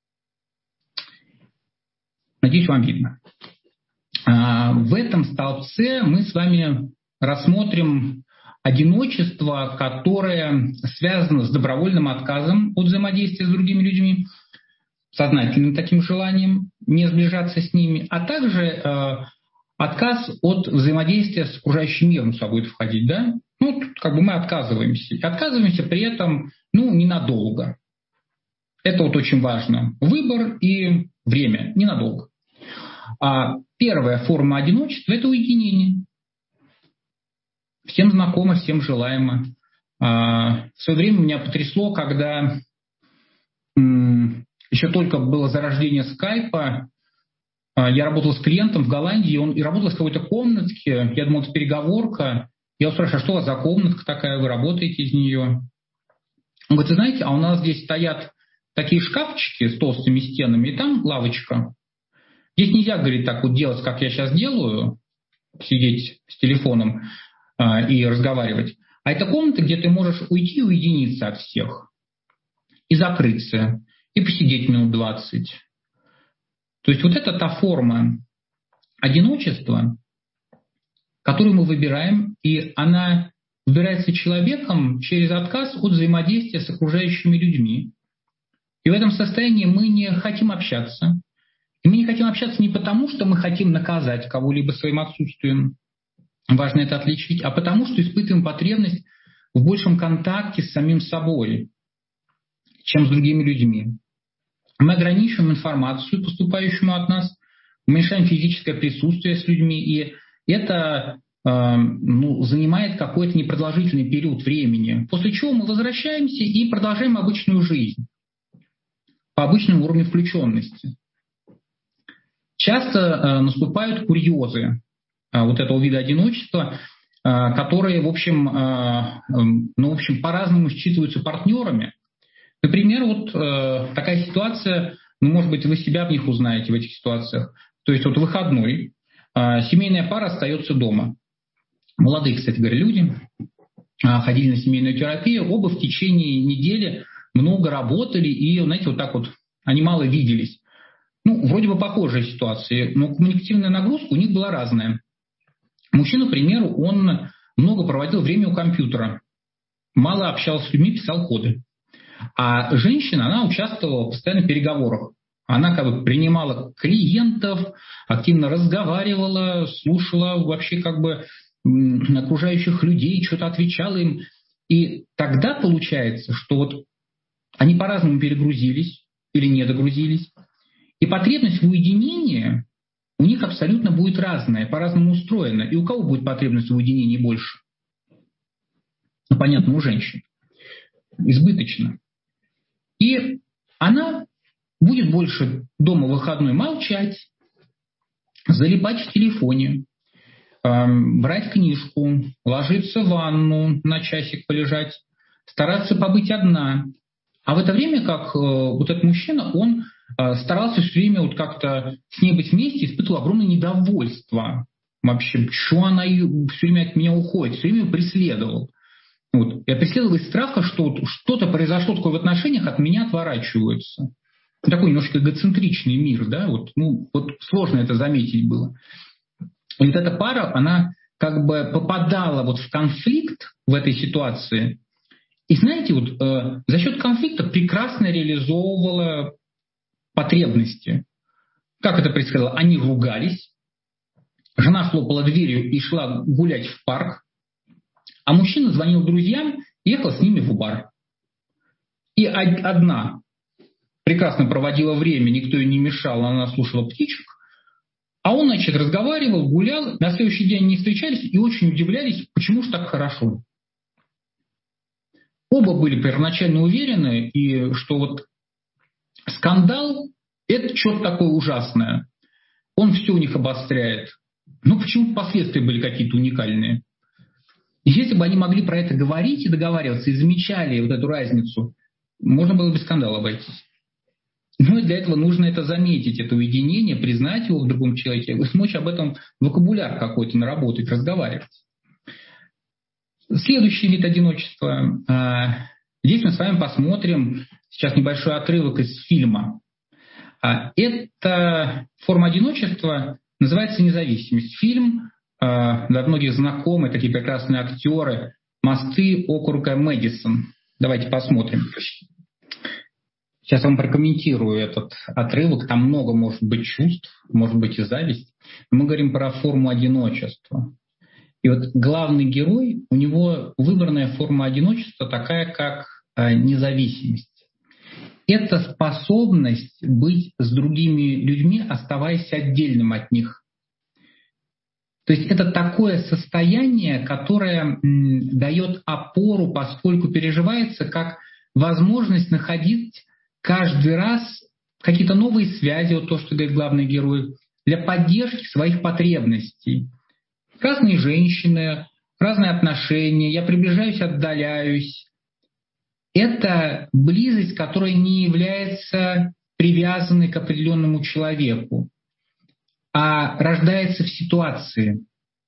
Надеюсь, вам видно. А, в этом столбце мы с вами рассмотрим одиночество, которое связано с добровольным отказом от взаимодействия с другими людьми, сознательным таким желанием не сближаться с ними, а также э, отказ от взаимодействия с окружающим миром сюда будет входить, да? Ну, тут как бы мы отказываемся. Отказываемся при этом, ну, ненадолго. Это вот очень важно. Выбор и время. Ненадолго. А первая форма одиночества – это уединение. Всем знакомо, всем желаемо. А, в свое время меня потрясло, когда м, еще только было зарождение скайпа, а, я работал с клиентом в Голландии, он и работал в какой-то комнатке, я думал, это переговорка. Я его спрашиваю, а что у вас за комнатка такая, вы работаете из нее? Он говорит, вы знаете, а у нас здесь стоят такие шкафчики с толстыми стенами, и там лавочка. Здесь нельзя, говорит, так вот делать, как я сейчас делаю, сидеть с телефоном а, и разговаривать. А это комната, где ты можешь уйти и уединиться от всех. И закрыться. И посидеть минут двадцать. То есть вот это та форма одиночества, которую мы выбираем, и она выбирается человеком через отказ от взаимодействия с окружающими людьми. И в этом состоянии мы не хотим общаться. И мы не хотим общаться не потому, что мы хотим наказать кого-либо своим отсутствием, важно это отличить, а потому, что испытываем потребность в большем контакте с самим собой, чем с другими людьми. Мы ограничиваем информацию, поступающую от нас, уменьшаем физическое присутствие с людьми, и это э, ну, занимает какой-то непродолжительный период времени, после чего мы возвращаемся и продолжаем обычную жизнь по обычному уровню включенности. Часто э, наступают курьезы э, вот этого вида одиночества, э, которые, в общем, э, э, ну, в общем, по-разному считываются партнерами. Например, вот э, такая ситуация, ну, может быть, вы себя в них узнаете в этих ситуациях. То есть вот выходной, э, семейная пара остается дома. Молодые, кстати говоря, люди э, ходили на семейную терапию, оба в течение недели много работали и, знаете, вот так вот они мало виделись. Ну, вроде бы похожая ситуация, но коммуникативная нагрузка у них была разная. Мужчина, к примеру, он много проводил время у компьютера, мало общался с людьми, писал коды. А женщина, она участвовала постоянно в переговорах. Она как бы принимала клиентов, активно разговаривала, слушала вообще как бы окружающих людей, что-то отвечала им. И тогда получается, что вот они по-разному перегрузились или не догрузились. И потребность в уединении у них абсолютно будет разная, по-разному устроена. И у кого будет потребность в уединении больше? Ну, понятно, у женщин. Избыточно. И она будет больше дома в выходной молчать, залипать в телефоне, эм, брать книжку, ложиться в ванну на часик полежать, стараться побыть одна. А в это время, как э, вот этот мужчина, он э, старался все время вот как-то с ней быть вместе, испытывал огромное недовольство. Вообще, что она все время от меня уходит, все время преследовал. Вот. Я преследовал из страха, что вот что-то произошло такое в отношениях, от меня отворачиваются. Такой немножко эгоцентричный мир, да, вот, ну, вот сложно это заметить было. И вот эта пара, она как бы попадала вот в конфликт в этой ситуации. И знаете, вот э, за счет конфликта прекрасно реализовывала потребности. Как это происходило? Они ругались, жена хлопала дверью и шла гулять в парк, А мужчина звонил друзьям и ехал с ними в бар. И одна прекрасно проводила время, никто ей не мешал, она слушала птичек. А он, значит, разговаривал, гулял, на следующий день они встречались и очень удивлялись, почему же так хорошо. Оба были первоначально уверены, и что вот скандал – это что-то такое ужасное. Он все у них обостряет. Ну, почему последствия были какие-то уникальные? И если бы они могли про это говорить и договариваться, и замечали вот эту разницу, можно было бы без скандала обойтись. Но и для этого нужно это заметить, это уединение, признать его в другом человеке, смочь об этом вокабуляр какой-то наработать, разговаривать. Следующий вид одиночества. Здесь мы с вами посмотрим сейчас небольшой отрывок из фильма. Эта форма одиночества называется независимость. Фильм, для многих знакомый, такие прекрасные актеры, «Мосты округа Мэдисон». Давайте посмотрим. Сейчас я вам прокомментирую этот отрывок. Там много может быть чувств, может быть и зависть. Мы говорим про форму одиночества. И вот главный герой, у него выбранная форма одиночества такая, как независимость. Это способность быть с другими людьми, оставаясь отдельным от них. То есть это такое состояние, которое м, дает опору, поскольку переживается как возможность находить каждый раз какие-то новые связи, вот то, что говорит главный герой, для поддержки своих потребностей. Разные женщины, разные отношения, я приближаюсь, отдаляюсь. Это близость, которая не является привязанной к определенному человеку, а рождается в ситуации.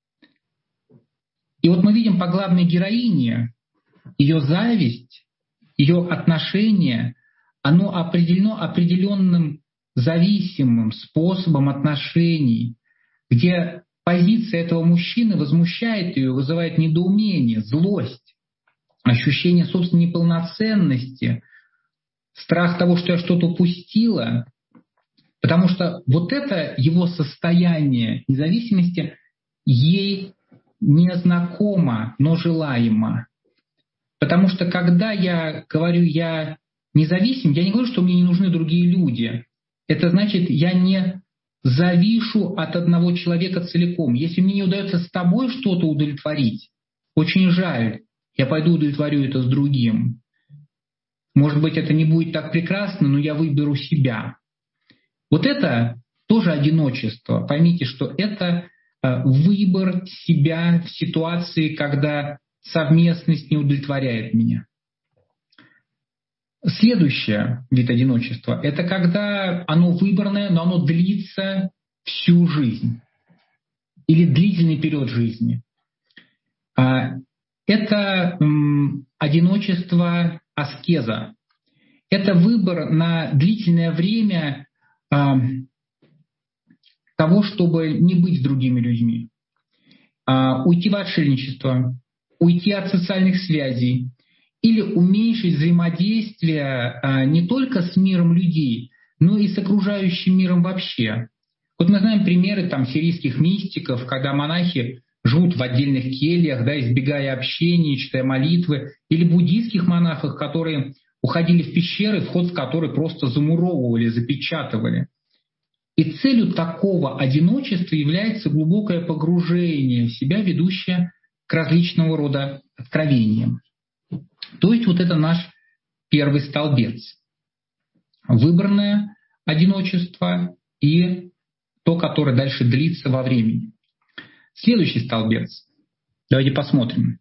И вот мы видим по главной героине, ее зависть, ее отношение, оно определено определенным зависимым способом отношений, где позиция этого мужчины возмущает ее, вызывает недоумение, злость, ощущение собственной неполноценности, страх того, что я что-то упустила. Потому что вот это его состояние независимости ей не знакомо, но желаемо. Потому что когда я говорю «я независим», я не говорю, что мне не нужны другие люди. Это значит, я не завишу от одного человека целиком. Если мне не удается с тобой что-то удовлетворить, очень жаль, я пойду удовлетворю это с другим. Может быть, это не будет так прекрасно, но я выберу себя. Вот это тоже одиночество. Поймите, что это выбор себя в ситуации, когда совместность не удовлетворяет меня. Следующий вид одиночества – это когда оно выбранное, но оно длится всю жизнь или длительный период жизни. Это одиночество аскеза. Это выбор на длительное время того, чтобы не быть с другими людьми. Уйти в отшельничество, уйти от социальных связей, или уменьшить взаимодействие а, не только с миром людей, но и с окружающим миром вообще. Вот мы знаем примеры там, сирийских мистиков, когда монахи живут в отдельных кельях, да, избегая общения, читая молитвы, или буддийских монахов, которые уходили в пещеры, вход в которые просто замуровывали, запечатывали. И целью такого одиночества является глубокое погружение в себя, ведущее к различного рода откровениям. То есть вот это наш первый столбец. Выбранное одиночество и то, которое дальше длится во времени. Следующий столбец. Давайте посмотрим.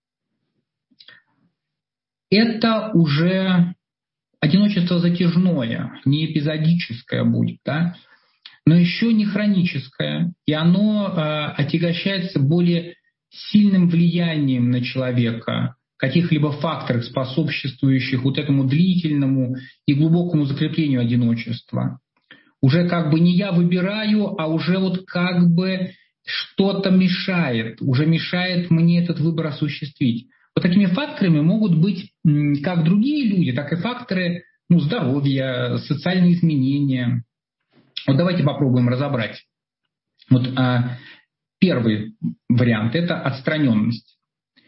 Это уже одиночество затяжное, не эпизодическое будет, да? Но еще не хроническое, и оно э, отягощается более сильным влиянием на человека, каких-либо факторов, способствующих вот этому длительному и глубокому закреплению одиночества. Уже как бы не я выбираю, а уже вот как бы что-то мешает, уже мешает мне этот выбор осуществить. Вот такими факторами могут быть как другие люди, так и факторы ну, здоровья, социальные изменения. Вот давайте попробуем разобрать. Вот а, первый вариант – это отстраненность.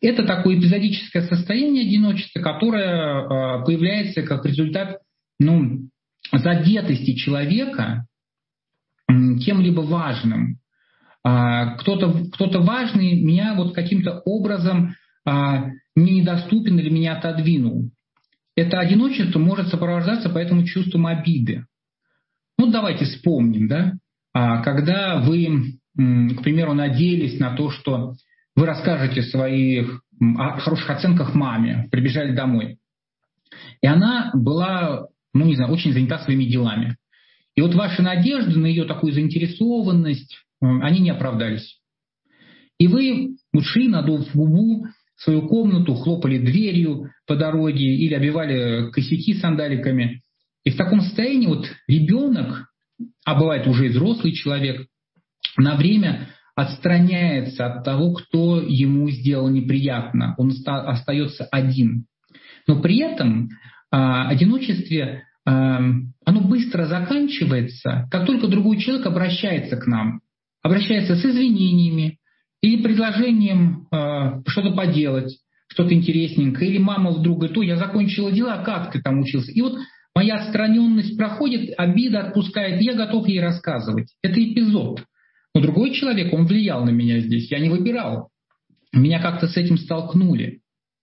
Это такое эпизодическое состояние одиночества, которое появляется как результат ну, задетости человека кем-либо важным. Кто-то, кто-то важный меня вот каким-то образом мне недоступен или меня отодвинул. Это одиночество может сопровождаться поэтому чувством обиды. Ну, давайте вспомним, да, когда вы, к примеру, надеялись на то, что вы расскажете о своих о хороших оценках маме, прибежали домой. И она была, ну, не знаю, очень занята своими делами. И вот ваши надежды на ее такую заинтересованность, они не оправдались. И вы ушли, надув губу, в свою комнату, хлопали дверью по дороге или обивали косяки сандаликами. И в таком состоянии вот ребенок, а бывает уже и взрослый человек, на время отстраняется от того, кто ему сделал неприятно. Он остается один. Но при этом а, одиночестве а, оно быстро заканчивается, как только другой человек обращается к нам. Обращается с извинениями или предложением э, что-то поделать, что-то интересненькое. Или мама вдруг говорит: ой, я закончила дела, как ты там учился? И вот моя отстраненность проходит, обида отпускает, и я готов ей рассказывать. Это эпизод. Но другой человек, он влиял на меня здесь, я не выбирал. Меня как-то с этим столкнули.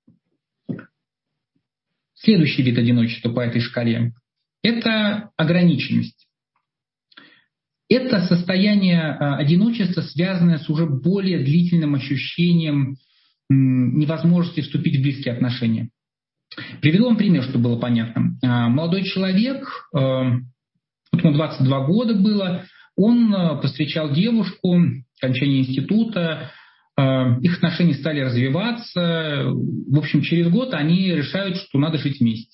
Следующий вид одиночества по этой шкале – это ограниченность. Это состояние одиночества, связанное с уже более длительным ощущением невозможности вступить в близкие отношения. Приведу вам пример, чтобы было понятно. Молодой человек, вот ему двадцать два года было, он повстречал девушку, окончание института, их отношения стали развиваться. В общем, через год они решают, что надо жить вместе.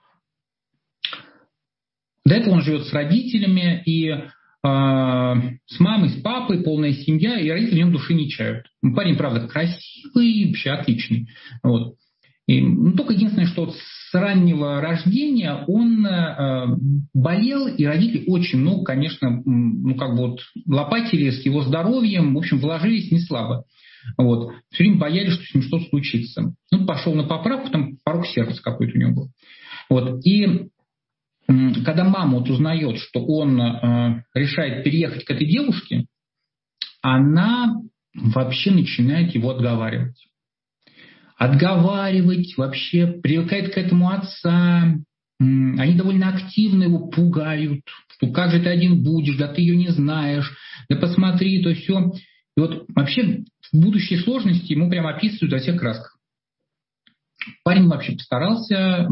До этого он живет с родителями, и с мамой, с папой, полная семья, и родители в нем души не чают. Парень, правда, красивый, вообще отличный. Вот. И, ну, только единственное, что с раннего рождения он э, болел, и родители очень много, конечно, ну, как бы вот лопатили с его здоровьем, в общем, вложились не слабо. Вот. Все время боялись, что с ним что-то случится. Он пошел на поправку, там порог сердца какой-то у него был. Вот. И когда мама вот узнает, что он э, решает переехать к этой девушке, она вообще начинает его отговаривать. Отговаривать, вообще привыкает к этому отца. Они довольно активно его пугают, что как же ты один будешь, да ты ее не знаешь, да посмотри, то все. И вот вообще будущие сложности ему прямо описывают во всех красках. Парень вообще постарался,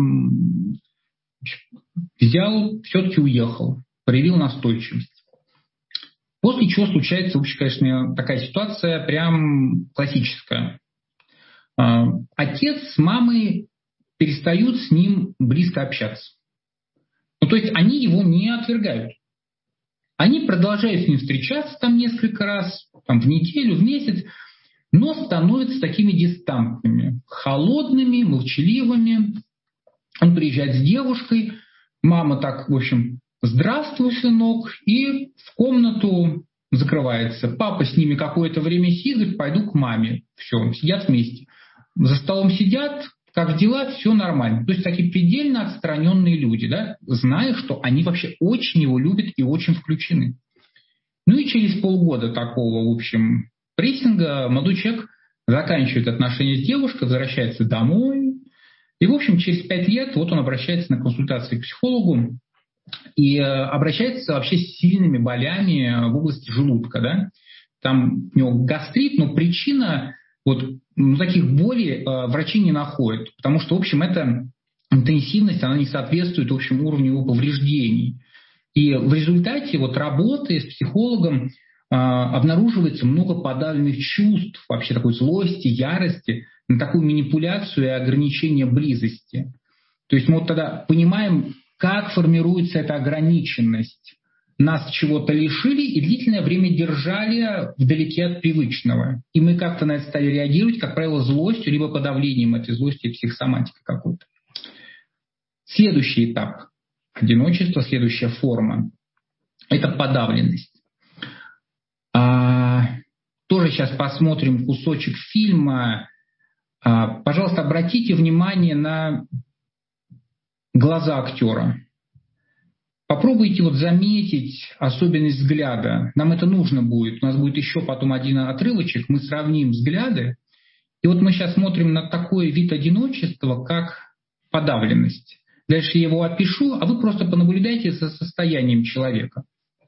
взял, все-таки уехал, проявил настойчивость. После чего случается, вообще, конечно, такая ситуация прям классическая. Отец с мамой перестают с ним близко общаться. Ну, то есть они его не отвергают. Они продолжают с ним встречаться там несколько раз, там, в неделю, в месяц, но становятся такими дистантными, холодными, молчаливыми. Он приезжает с девушкой, мама так, в общем, здравствуй, сынок, и в комнату закрывается. Папа с ними какое-то время сидит, пойду к маме. Все, сидят вместе. За столом сидят, как дела, все нормально. То есть такие предельно отстраненные люди, да, зная, что они вообще очень его любят и очень включены. Ну и через полгода такого, в общем, прессинга молодой человек заканчивает отношения с девушкой, возвращается домой. И, в общем, через пять лет вот он обращается на консультации к психологу и обращается вообще с сильными болями в области желудка. Да? Там у него гастрит, но причина вот, ну, таких болей э, врачи не находят, потому что, в общем, эта интенсивность, она не соответствует, в общем, уровню его повреждений. И в результате вот, работы с психологом э, обнаруживается много подавленных чувств, вообще такой злости, ярости, на такую манипуляцию и ограничение близости. То есть мы вот тогда понимаем, как формируется эта ограниченность. Нас чего-то лишили и длительное время держали вдалеке от привычного. И мы как-то на это стали реагировать, как правило, злостью, либо подавлением этой злости, психосоматикой какой-то. Следующий этап одиночества, следующая форма – это подавленность. А, тоже сейчас посмотрим кусочек фильма. Пожалуйста, обратите внимание на глаза актера. Попробуйте вот заметить особенность взгляда. Нам это нужно будет. У нас будет еще потом один отрывочек. Мы сравним взгляды. И вот мы сейчас смотрим на такой вид одиночества, как подавленность. Дальше я его опишу, а вы просто понаблюдайте за состоянием человека.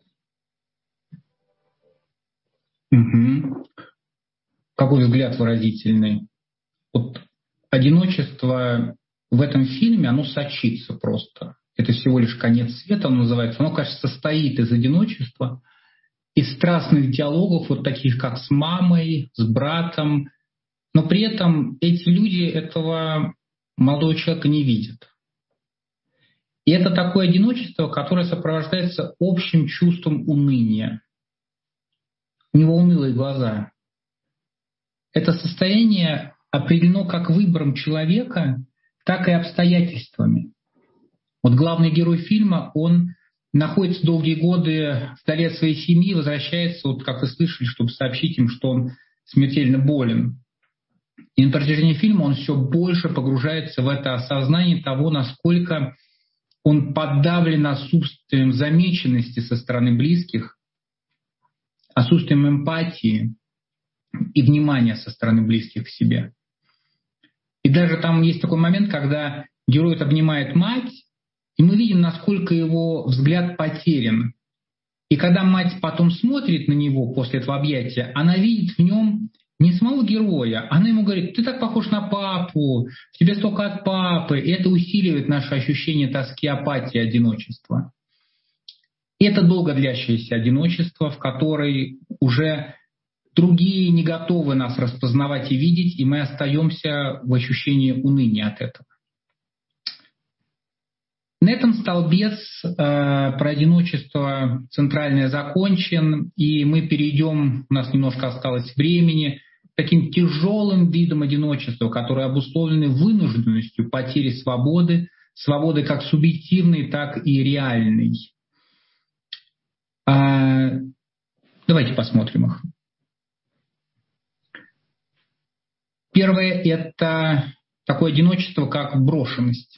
Угу. Какой взгляд выразительный. Вот одиночество в этом фильме, оно сочится просто. Это всего лишь конец света, оно называется. Оно, кажется, состоит из одиночества, из страстных диалогов, вот таких, как с мамой, с братом. Но при этом эти люди этого молодого человека не видят. И это такое одиночество, которое сопровождается общим чувством уныния. У него унылые глаза. Это состояние определено как выбором человека, так и обстоятельствами. Вот главный герой фильма, он находится долгие годы вдали от своей семьи, возвращается, вот как вы слышали, чтобы сообщить им, что он смертельно болен. И на протяжении фильма он все больше погружается в это осознание того, насколько он подавлен отсутствием замеченности со стороны близких, отсутствием эмпатии и внимания со стороны близких к себе. И даже там есть такой момент, когда герой обнимает мать, и мы видим, насколько его взгляд потерян. И когда мать потом смотрит на него после этого объятия, она видит в нем не самого героя, она ему говорит: ты так похож на папу, в тебе столько от папы. И это усиливает наше ощущение тоски, апатии, одиночества. И это долго длящееся одиночество, в которой уже другие не готовы нас распознавать и видеть, и мы остаемся в ощущении уныния от этого. На этом столбец э, про одиночество центральное закончен, и мы перейдем, у нас немножко осталось времени, к таким тяжелым видам одиночества, которые обусловлены вынужденностью потери свободы, свободы как субъективной, так и реальной. А, давайте посмотрим их. Первое – это такое одиночество, как брошенность.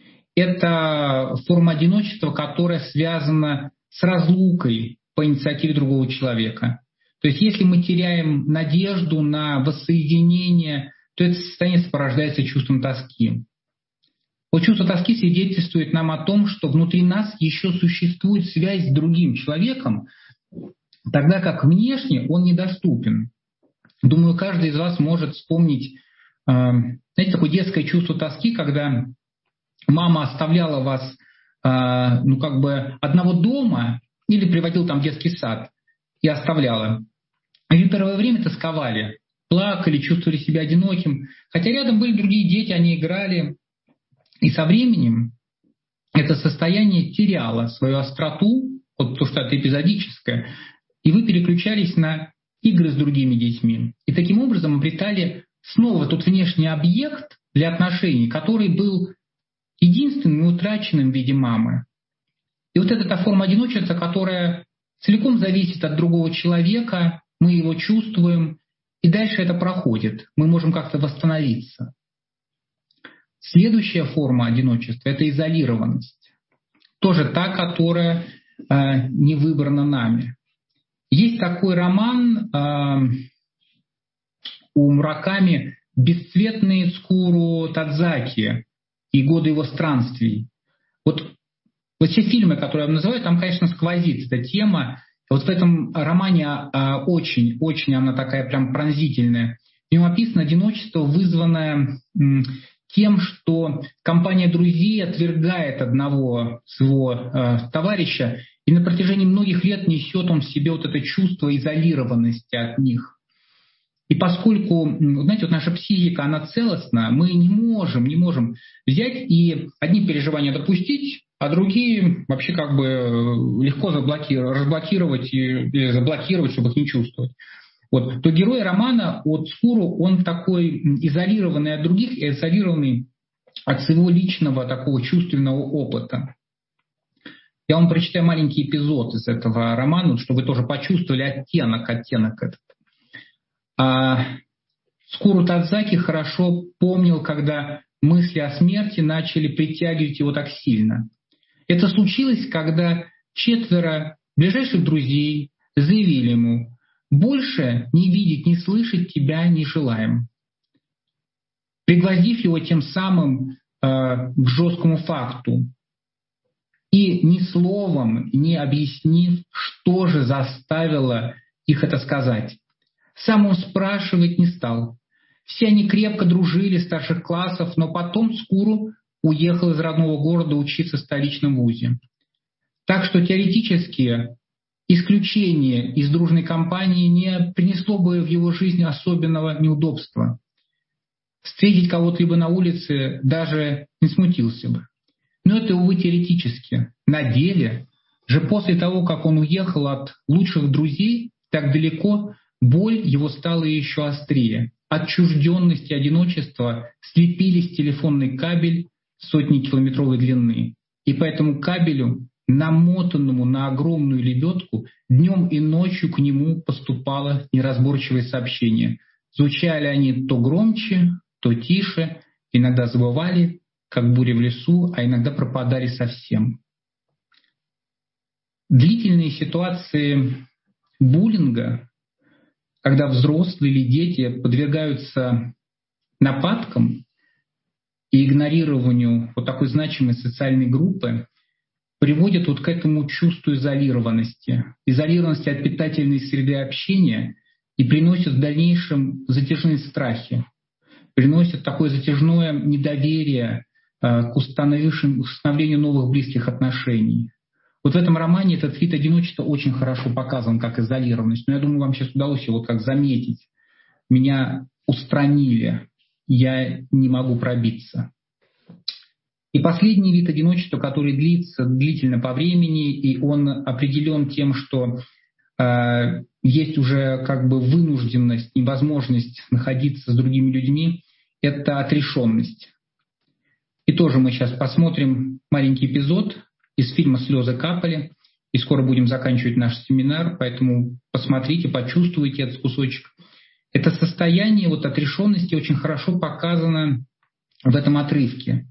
Это форма одиночества, которая связана с разлукой по инициативе другого человека. То есть если мы теряем надежду на воссоединение, то это состояние сопровождается чувством тоски. Вот чувство тоски свидетельствует нам о том, что внутри нас еще существует связь с другим человеком, тогда как внешне он недоступен. Думаю, каждый из вас может вспомнить, знаете, такое детское чувство тоски, когда мама оставляла вас, ну, как бы одного дома или приводила там в детский сад и оставляла. И вы первое время тосковали, плакали, чувствовали себя одиноким. Хотя рядом были другие дети, они играли. И со временем это состояние теряло свою остроту, вот то, что это эпизодическое, и вы переключались на игры с другими детьми. И таким образом обретали снова тот внешний объект для отношений, который был единственным и утраченным в виде мамы. И вот это та форма одиночества, которая целиком зависит от другого человека, мы его чувствуем, и дальше это проходит. Мы можем как-то восстановиться. Следующая форма одиночества – это изолированность. Тоже та, которая э, не выбрана нами. Есть такой роман э, у Мураками «Бесцветные Цукуру Тадзаки» и «Годы его странствий». Вот, вот все фильмы, которые я называю, там, конечно, сквозит эта тема. Вот в этом романе очень-очень она такая прям пронзительная. В нем описано одиночество, вызванное м, тем, что компания друзей отвергает одного своего э, товарища, и на протяжении многих лет несет он в себе вот это чувство изолированности от них. И поскольку, знаете, вот наша психика, она целостна, мы не можем, не можем взять и одни переживания допустить, а другие вообще как бы легко заблокировать, разблокировать или заблокировать, чтобы их не чувствовать. Вот. То герой романа от Цукуру, он такой изолированный от других, изолированный от своего личного такого чувственного опыта. Я вам прочитаю маленький эпизод из этого романа, чтобы вы тоже почувствовали оттенок, оттенок этот. Скуру Тадзаки хорошо помнил, когда мысли о смерти начали притягивать его так сильно. Это случилось, когда четверо ближайших друзей заявили ему: «Больше не видеть, не слышать тебя не желаем», пригвоздив его тем самым э, к жесткому факту и ни словом не объяснив, что же заставило их это сказать. Сам он спрашивать не стал. Все они крепко дружили с старших классов, но потом Скуру уехал из родного города учиться в столичном вузе. Так что теоретически исключение из дружной компании не принесло бы в его жизнь особенного неудобства. Встретить кого-то либо на улице даже не смутился бы. Но это, увы, теоретически. На деле же после того, как он уехал от лучших друзей так далеко, боль его стала еще острее. Отчужденность и одиночество слепились телефонный кабель сотни километровой длины. И по этому кабелю, намотанному на огромную лебедку, днем и ночью к нему поступало неразборчивое сообщение. Звучали они то громче, то тише, иногда забывали, как буря в лесу, а иногда пропадали совсем. Длительные ситуации буллинга, когда взрослые или дети подвергаются нападкам и игнорированию вот такой значимой социальной группы, приводят вот к этому чувству изолированности, изолированности от питательной среды общения и приносят в дальнейшем затяжные страхи, приносят такое затяжное недоверие к установлению новых близких отношений. Вот в этом романе этот вид одиночества очень хорошо показан как изолированность. Но я думаю, вам сейчас удалось его вот как заметить. Меня устранили, я не могу пробиться. И последний вид одиночества, который длится длительно по времени, и он определен тем, что э, есть уже как бы вынужденность, невозможность находиться с другими людьми, это отрешенность. И тоже мы сейчас посмотрим маленький эпизод из фильма «Слезы капали», и скоро будем заканчивать наш семинар, поэтому посмотрите, почувствуйте этот кусочек. Это состояние вот отрешенности очень хорошо показано в этом отрывке.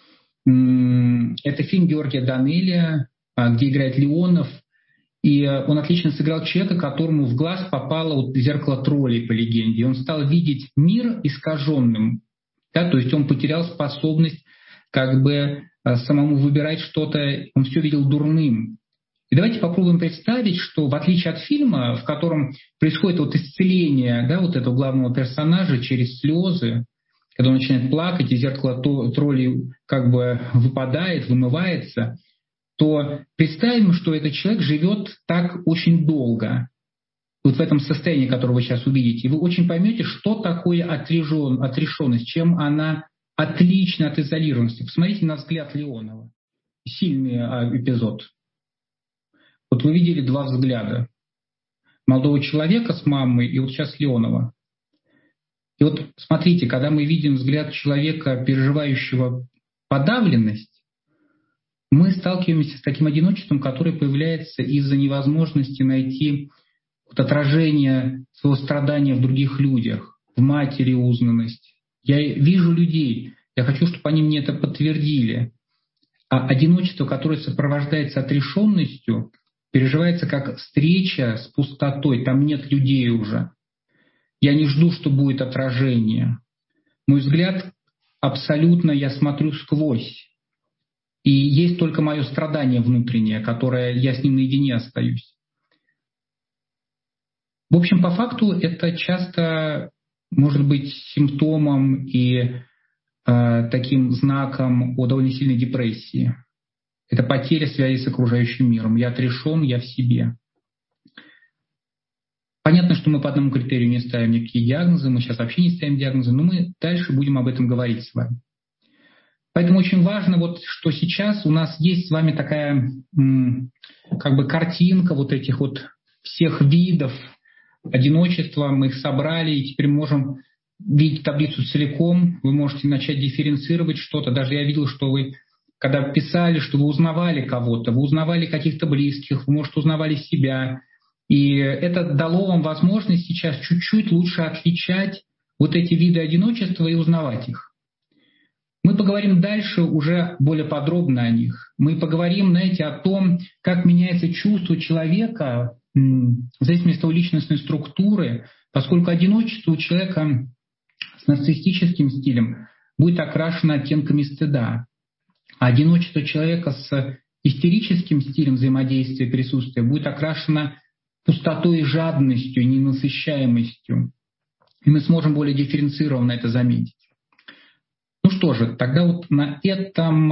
Это фильм Георгия Данелия, где играет Леонов, и он отлично сыграл человека, которому в глаз попало вот зеркало троллей, по легенде. И он стал видеть мир искаженным, да, то есть он потерял способность как бы самому выбирать что-то, он все видел дурным. И давайте попробуем представить, что в отличие от фильма, в котором происходит вот исцеление, да, вот этого главного персонажа через слезы, когда он начинает плакать, и зеркало троллей как бы выпадает, вымывается, то представим, что этот человек живет так очень долго, вот в этом состоянии, которое вы сейчас увидите, и вы очень поймете, что такое отрешен, отрешенность, чем она отлично от изолированности. Посмотрите на взгляд Леонова. Сильный а, эпизод. Вот вы видели два взгляда. Молодого человека с мамой и вот сейчас Леонова. И вот смотрите, когда мы видим взгляд человека, переживающего подавленность, мы сталкиваемся с таким одиночеством, которое появляется из-за невозможности найти вот отражение своего страдания в других людях, в матери узнанность. Я вижу людей, я хочу, чтобы они мне это подтвердили. А одиночество, которое сопровождается отрешенностью, переживается как встреча с пустотой, там нет людей уже. Я не жду, что будет отражение. Мой взгляд абсолютно, я смотрю сквозь. И есть только мое страдание внутреннее, которое я с ним наедине остаюсь. В общем, по факту это часто может быть симптомом и э, таким знаком о довольно сильной депрессии. Это потеря связи с окружающим миром. Я отрешен, я в себе. Понятно, что мы по одному критерию не ставим никакие диагнозы, мы сейчас вообще не ставим диагнозы, но мы дальше будем об этом говорить с вами. Поэтому очень важно, вот, что сейчас у нас есть с вами такая м, как бы картинка вот этих вот всех видов одиночества, мы их собрали, и теперь можем видеть таблицу целиком, вы можете начать дифференцировать что-то. Даже я видел, что вы, когда писали, что вы узнавали кого-то, вы узнавали каких-то близких, вы, может, узнавали себя. И это дало вам возможность сейчас чуть-чуть лучше отличать вот эти виды одиночества и узнавать их. Мы поговорим дальше уже более подробно о них. Мы поговорим, знаете, о том, как меняется чувство человека в зависимости от личностной структуры, поскольку одиночество у человека с нарциссическим стилем будет окрашено оттенками стыда, а одиночество человека с истерическим стилем взаимодействия и присутствия будет окрашено пустотой и жадностью, ненасыщаемостью. И мы сможем более дифференцированно это заметить. Ну что же, тогда вот на этом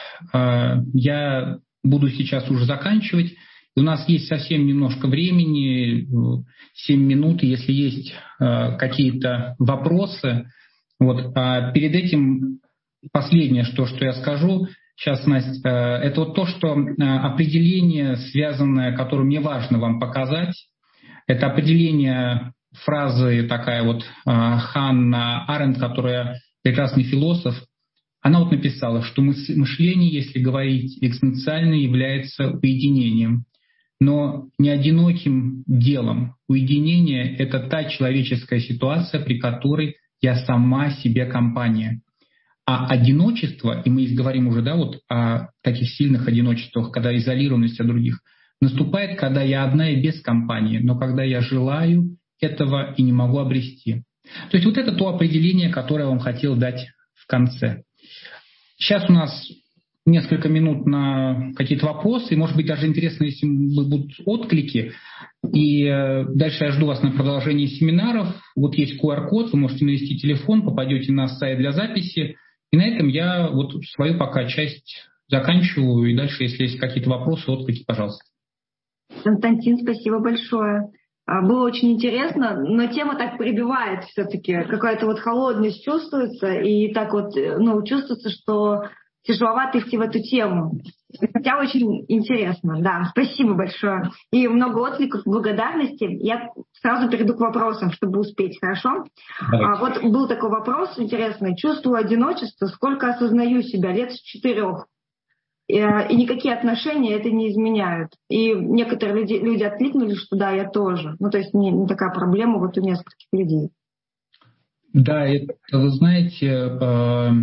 э, я буду сейчас уже заканчивать. У нас есть совсем немножко времени, семь минут, если есть э, какие-то вопросы. Вот. А перед этим последнее, что, что я скажу сейчас, Настя, э, это вот то, что э, определение, связанное, которое мне важно вам показать, это определение фразы такая вот э, Ханна Аренд, которая прекрасный философ, она вот написала, что мышление, если говорить экзистенциально, является уединением, но не одиноким делом. Уединение — это та человеческая ситуация, при которой я сама себе компания. А одиночество, и мы говорим уже да, вот о таких сильных одиночествах, когда изолированность от других, наступает, когда я одна и без компании, но когда я желаю этого и не могу обрести. То есть вот это то определение, которое я вам хотел дать в конце. Сейчас у нас несколько минут на какие-то вопросы, и, может быть, даже интересно, если будут отклики. И дальше я жду вас на продолжение семинаров. Вот есть ку ар код, вы можете навести телефон, попадете на сайт для записи. И на этом я вот свою пока часть заканчиваю. И дальше, если есть какие-то вопросы, отклики, пожалуйста. Константин, спасибо большое. Было очень интересно, но тема так прибивает все-таки. Какая-то вот холодность чувствуется, и так вот, ну, чувствуется, что тяжеловато идти в эту тему. Хотя очень интересно, да. Спасибо большое. И много откликов, благодарности. Я сразу перейду к вопросам, чтобы успеть, хорошо? А, вот был такой вопрос интересный. Чувствую одиночество, сколько осознаю себя? Лет с четырех. И никакие отношения это не изменяют. И некоторые люди, люди откликнули, что да, я тоже. Ну, то есть не, не такая проблема вот у нескольких людей. Да, это, вы знаете,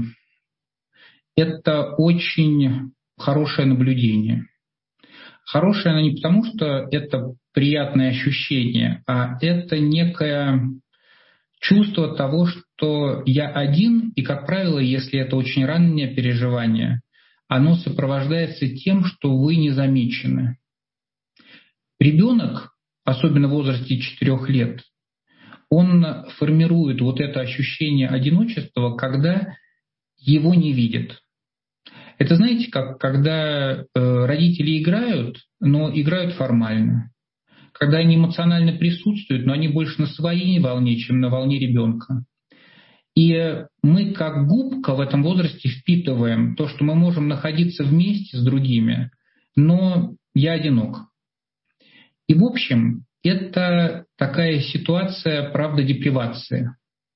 это очень хорошее наблюдение. Хорошее оно не потому, что это приятное ощущение, а это некое чувство того, что я один, и, как правило, если это очень раннее переживание, оно сопровождается тем, что вы не замечены. Ребенок, особенно в возрасте четырех лет, он формирует вот это ощущение одиночества, когда его не видят. Это, знаете, как когда родители играют, но играют формально. Когда они эмоционально присутствуют, но они больше на своей волне, чем на волне ребенка. И мы как губка в этом возрасте впитываем то, что мы можем находиться вместе с другими, но я одинок. И в общем, это такая ситуация, правда, депривации.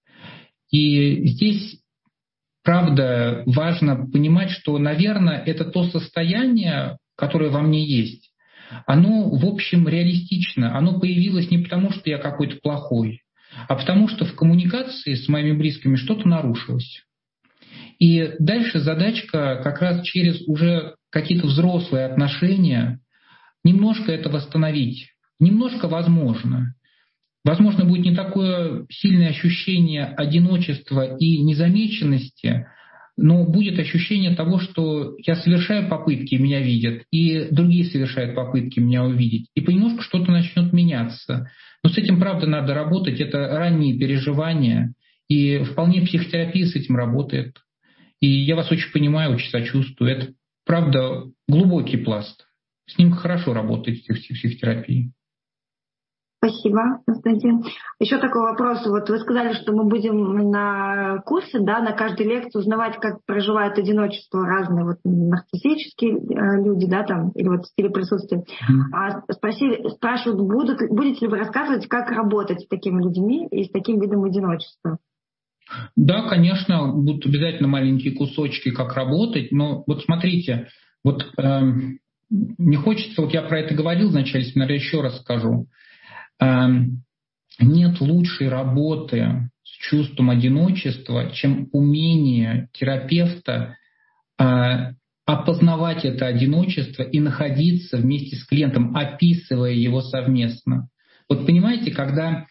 И здесь, правда, важно понимать, что, наверное, это то состояние, которое во мне есть, оно, в общем, реалистично. Оно появилось не потому, что я какой-то плохой, а потому что в коммуникации с моими близкими что-то нарушилось. И дальше задачка как раз через уже какие-то взрослые отношения немножко это восстановить. Немножко возможно. Возможно, будет не такое сильное ощущение одиночества и незамеченности, но будет ощущение того, что я совершаю попытки, меня видят, и другие совершают попытки меня увидеть. И понемножку что-то начнет меняться. Но с этим, правда, надо работать. Это ранние переживания, и вполне психотерапия с этим работает. И я вас очень понимаю, очень сочувствую. Это, правда, глубокий пласт. С ним хорошо работать в психотерапии. Спасибо, Константин. Еще такой вопрос. Вот вы сказали, что мы будем на курсе, да, на каждой лекции узнавать, как проживают одиночество разные вот нарциссические люди, да, там, или вот в стиле присутствия. Mm-hmm. А спросили, спрашивают, будут, будете ли вы рассказывать, как работать с такими людьми и с таким видом одиночества? Да, конечно, будут обязательно маленькие кусочки, как работать. Но вот смотрите, вот э, не хочется, вот я про это говорил вначале, наверное, еще раз скажу. Нет лучшей работы с чувством одиночества, чем умение терапевта э, опознавать это одиночество и находиться вместе с клиентом, описывая его совместно. Вот понимаете, когда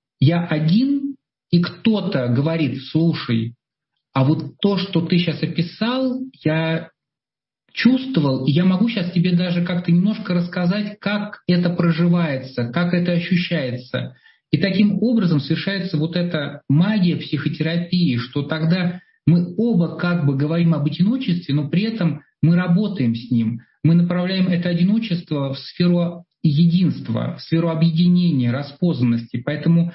я один, и кто-то говорит: слушай, а вот то, что ты сейчас описал, я чувствовал, и я могу сейчас тебе даже как-то немножко рассказать, как это проживается, как это ощущается. И таким образом совершается вот эта магия психотерапии, что тогда мы оба как бы говорим об одиночестве, но при этом мы работаем с ним. Мы направляем это одиночество в сферу единства, в сферу объединения, распознанности. Поэтому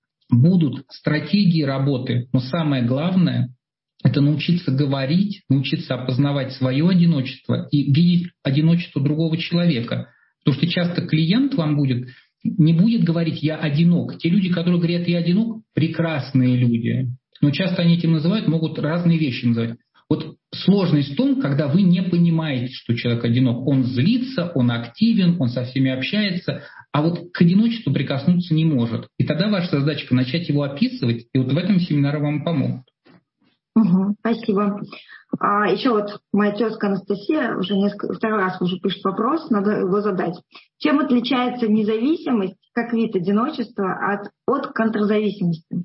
будут стратегии работы, но самое главное — это научиться говорить, научиться опознавать свое одиночество и видеть одиночество другого человека. Потому что часто клиент вам будет, не будет говорить «я одинок». Те люди, которые говорят «я одинок», прекрасные люди. Но часто они этим называют, могут разные вещи называть. Вот сложность в том, когда вы не понимаете, что человек одинок. Он злится, он активен, он со всеми общается, а вот к одиночеству прикоснуться не может. И тогда ваша задачка — начать его описывать, и вот в этом семинары вам помогут. Угу, спасибо. А еще вот моя тезка Анастасия уже несколько, второй раз уже пишет вопрос, надо его задать. Чем отличается независимость как вид одиночества от, от контрзависимости?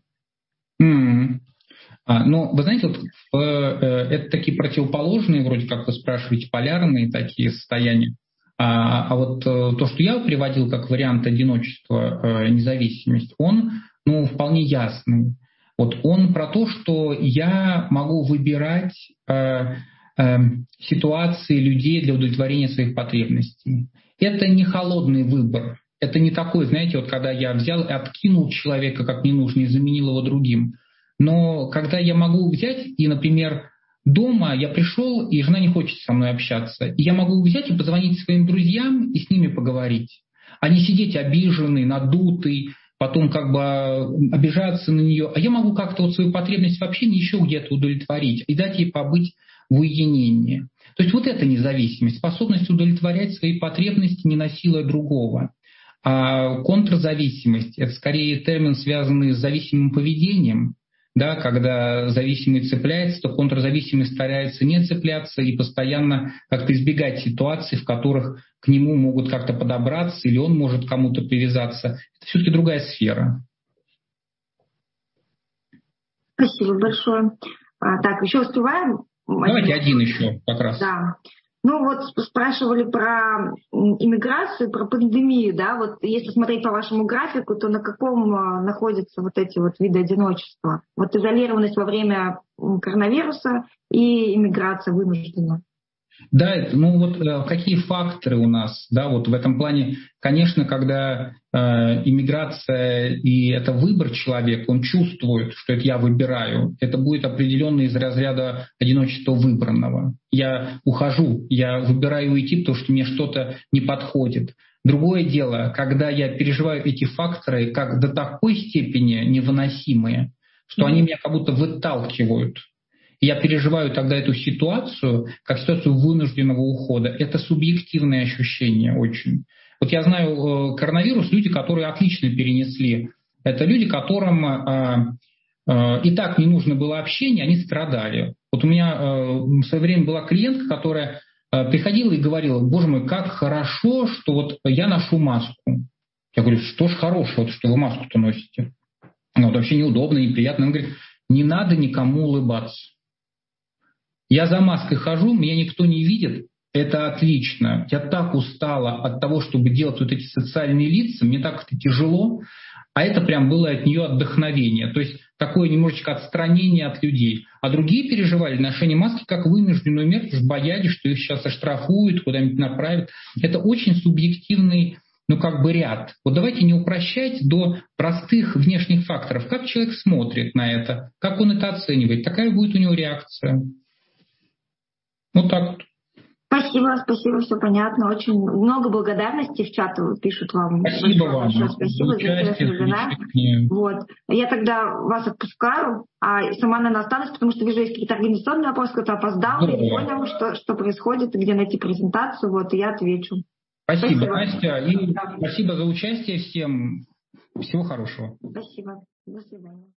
Mm-hmm. А, ну, вы знаете, вот, э, э, это такие противоположные, вроде как вы спрашиваете, полярные такие состояния. А, а вот э, то, что я приводил как вариант одиночества, э, независимость, он, ну, вполне ясный. Вот он про то, что я могу выбирать э, э, ситуации людей для удовлетворения своих потребностей. Это не холодный выбор. Это не такой, знаете, вот когда я взял и откинул человека как ненужный и заменил его другим. Но когда я могу взять и, например, дома я пришел, и жена не хочет со мной общаться, и я могу взять и позвонить своим друзьям и с ними поговорить, а не сидеть обиженный, надутый, потом как бы обижаться на нее. А я могу как-то вот свою потребность в общении еще где-то удовлетворить и дать ей побыть в уединении. То есть вот это независимость, способность удовлетворять свои потребности, не насилуя другого. А контрзависимость — это скорее термин, связанный с зависимым поведением. Да, когда зависимый цепляется, то контрзависимый старается не цепляться и постоянно как-то избегать ситуаций, в которых к нему могут как-то подобраться или он может к кому-то привязаться. Это все-таки другая сфера. Спасибо большое. А, так, еще успеваем? Давайте один еще как раз. Да. Ну вот спрашивали про иммиграцию, про пандемию, да, вот если смотреть по вашему графику, то на каком находятся вот эти вот виды одиночества? Вот изолированность во время коронавируса и иммиграция вынуждена. Да, ну вот какие факторы у нас, да, вот в этом плане, конечно, когда э, иммиграция и это выбор человека, он чувствует, что это я выбираю, это будет определенно из разряда одиночества выбранного. Я ухожу, я выбираю уйти, потому что мне что-то не подходит. Другое дело, когда я переживаю эти факторы как до такой степени невыносимые, что они меня как будто выталкивают. Я переживаю тогда эту ситуацию как ситуацию вынужденного ухода. Это субъективное ощущение очень. Вот я знаю коронавирус, люди, которые отлично перенесли. Это люди, которым э, э, и так не нужно было общение, они страдали. Вот у меня э, в свое время была клиентка, которая э, приходила и говорила: боже мой, как хорошо, что вот я ношу маску. Я говорю: что ж хорошего, что вы маску-то носите? Ну, это вообще неудобно, неприятно. Она говорит: не надо никому улыбаться. Я за маской хожу, меня никто не видит, это отлично. Я так устала от того, чтобы делать вот эти социальные лица, мне так это тяжело, а это прям было от нее отдохновение. То есть такое немножечко отстранение от людей. А другие переживали ношение маски как вынужденную меру, потому что боялись, что их сейчас оштрафуют, куда-нибудь направят. Это очень субъективный, ну как бы ряд. Вот давайте не упрощать до простых внешних факторов. Как человек смотрит на это, как он это оценивает, такая будет у него реакция. Вот так вот. Спасибо, спасибо, все понятно. Очень много благодарностей в чат пишут вам. Спасибо вам. Большое спасибо за интересный вебинар. Вот. Я тогда вас отпускаю, а сама, наверное, останусь, потому что вижу, есть какие-то организационные вопросы, кто-то опоздал, да, не понял, что, что происходит, где найти презентацию, вот, и я отвечу. Спасибо, спасибо. Настя, и да. Спасибо за участие всем. Всего хорошего. Спасибо. До свидания.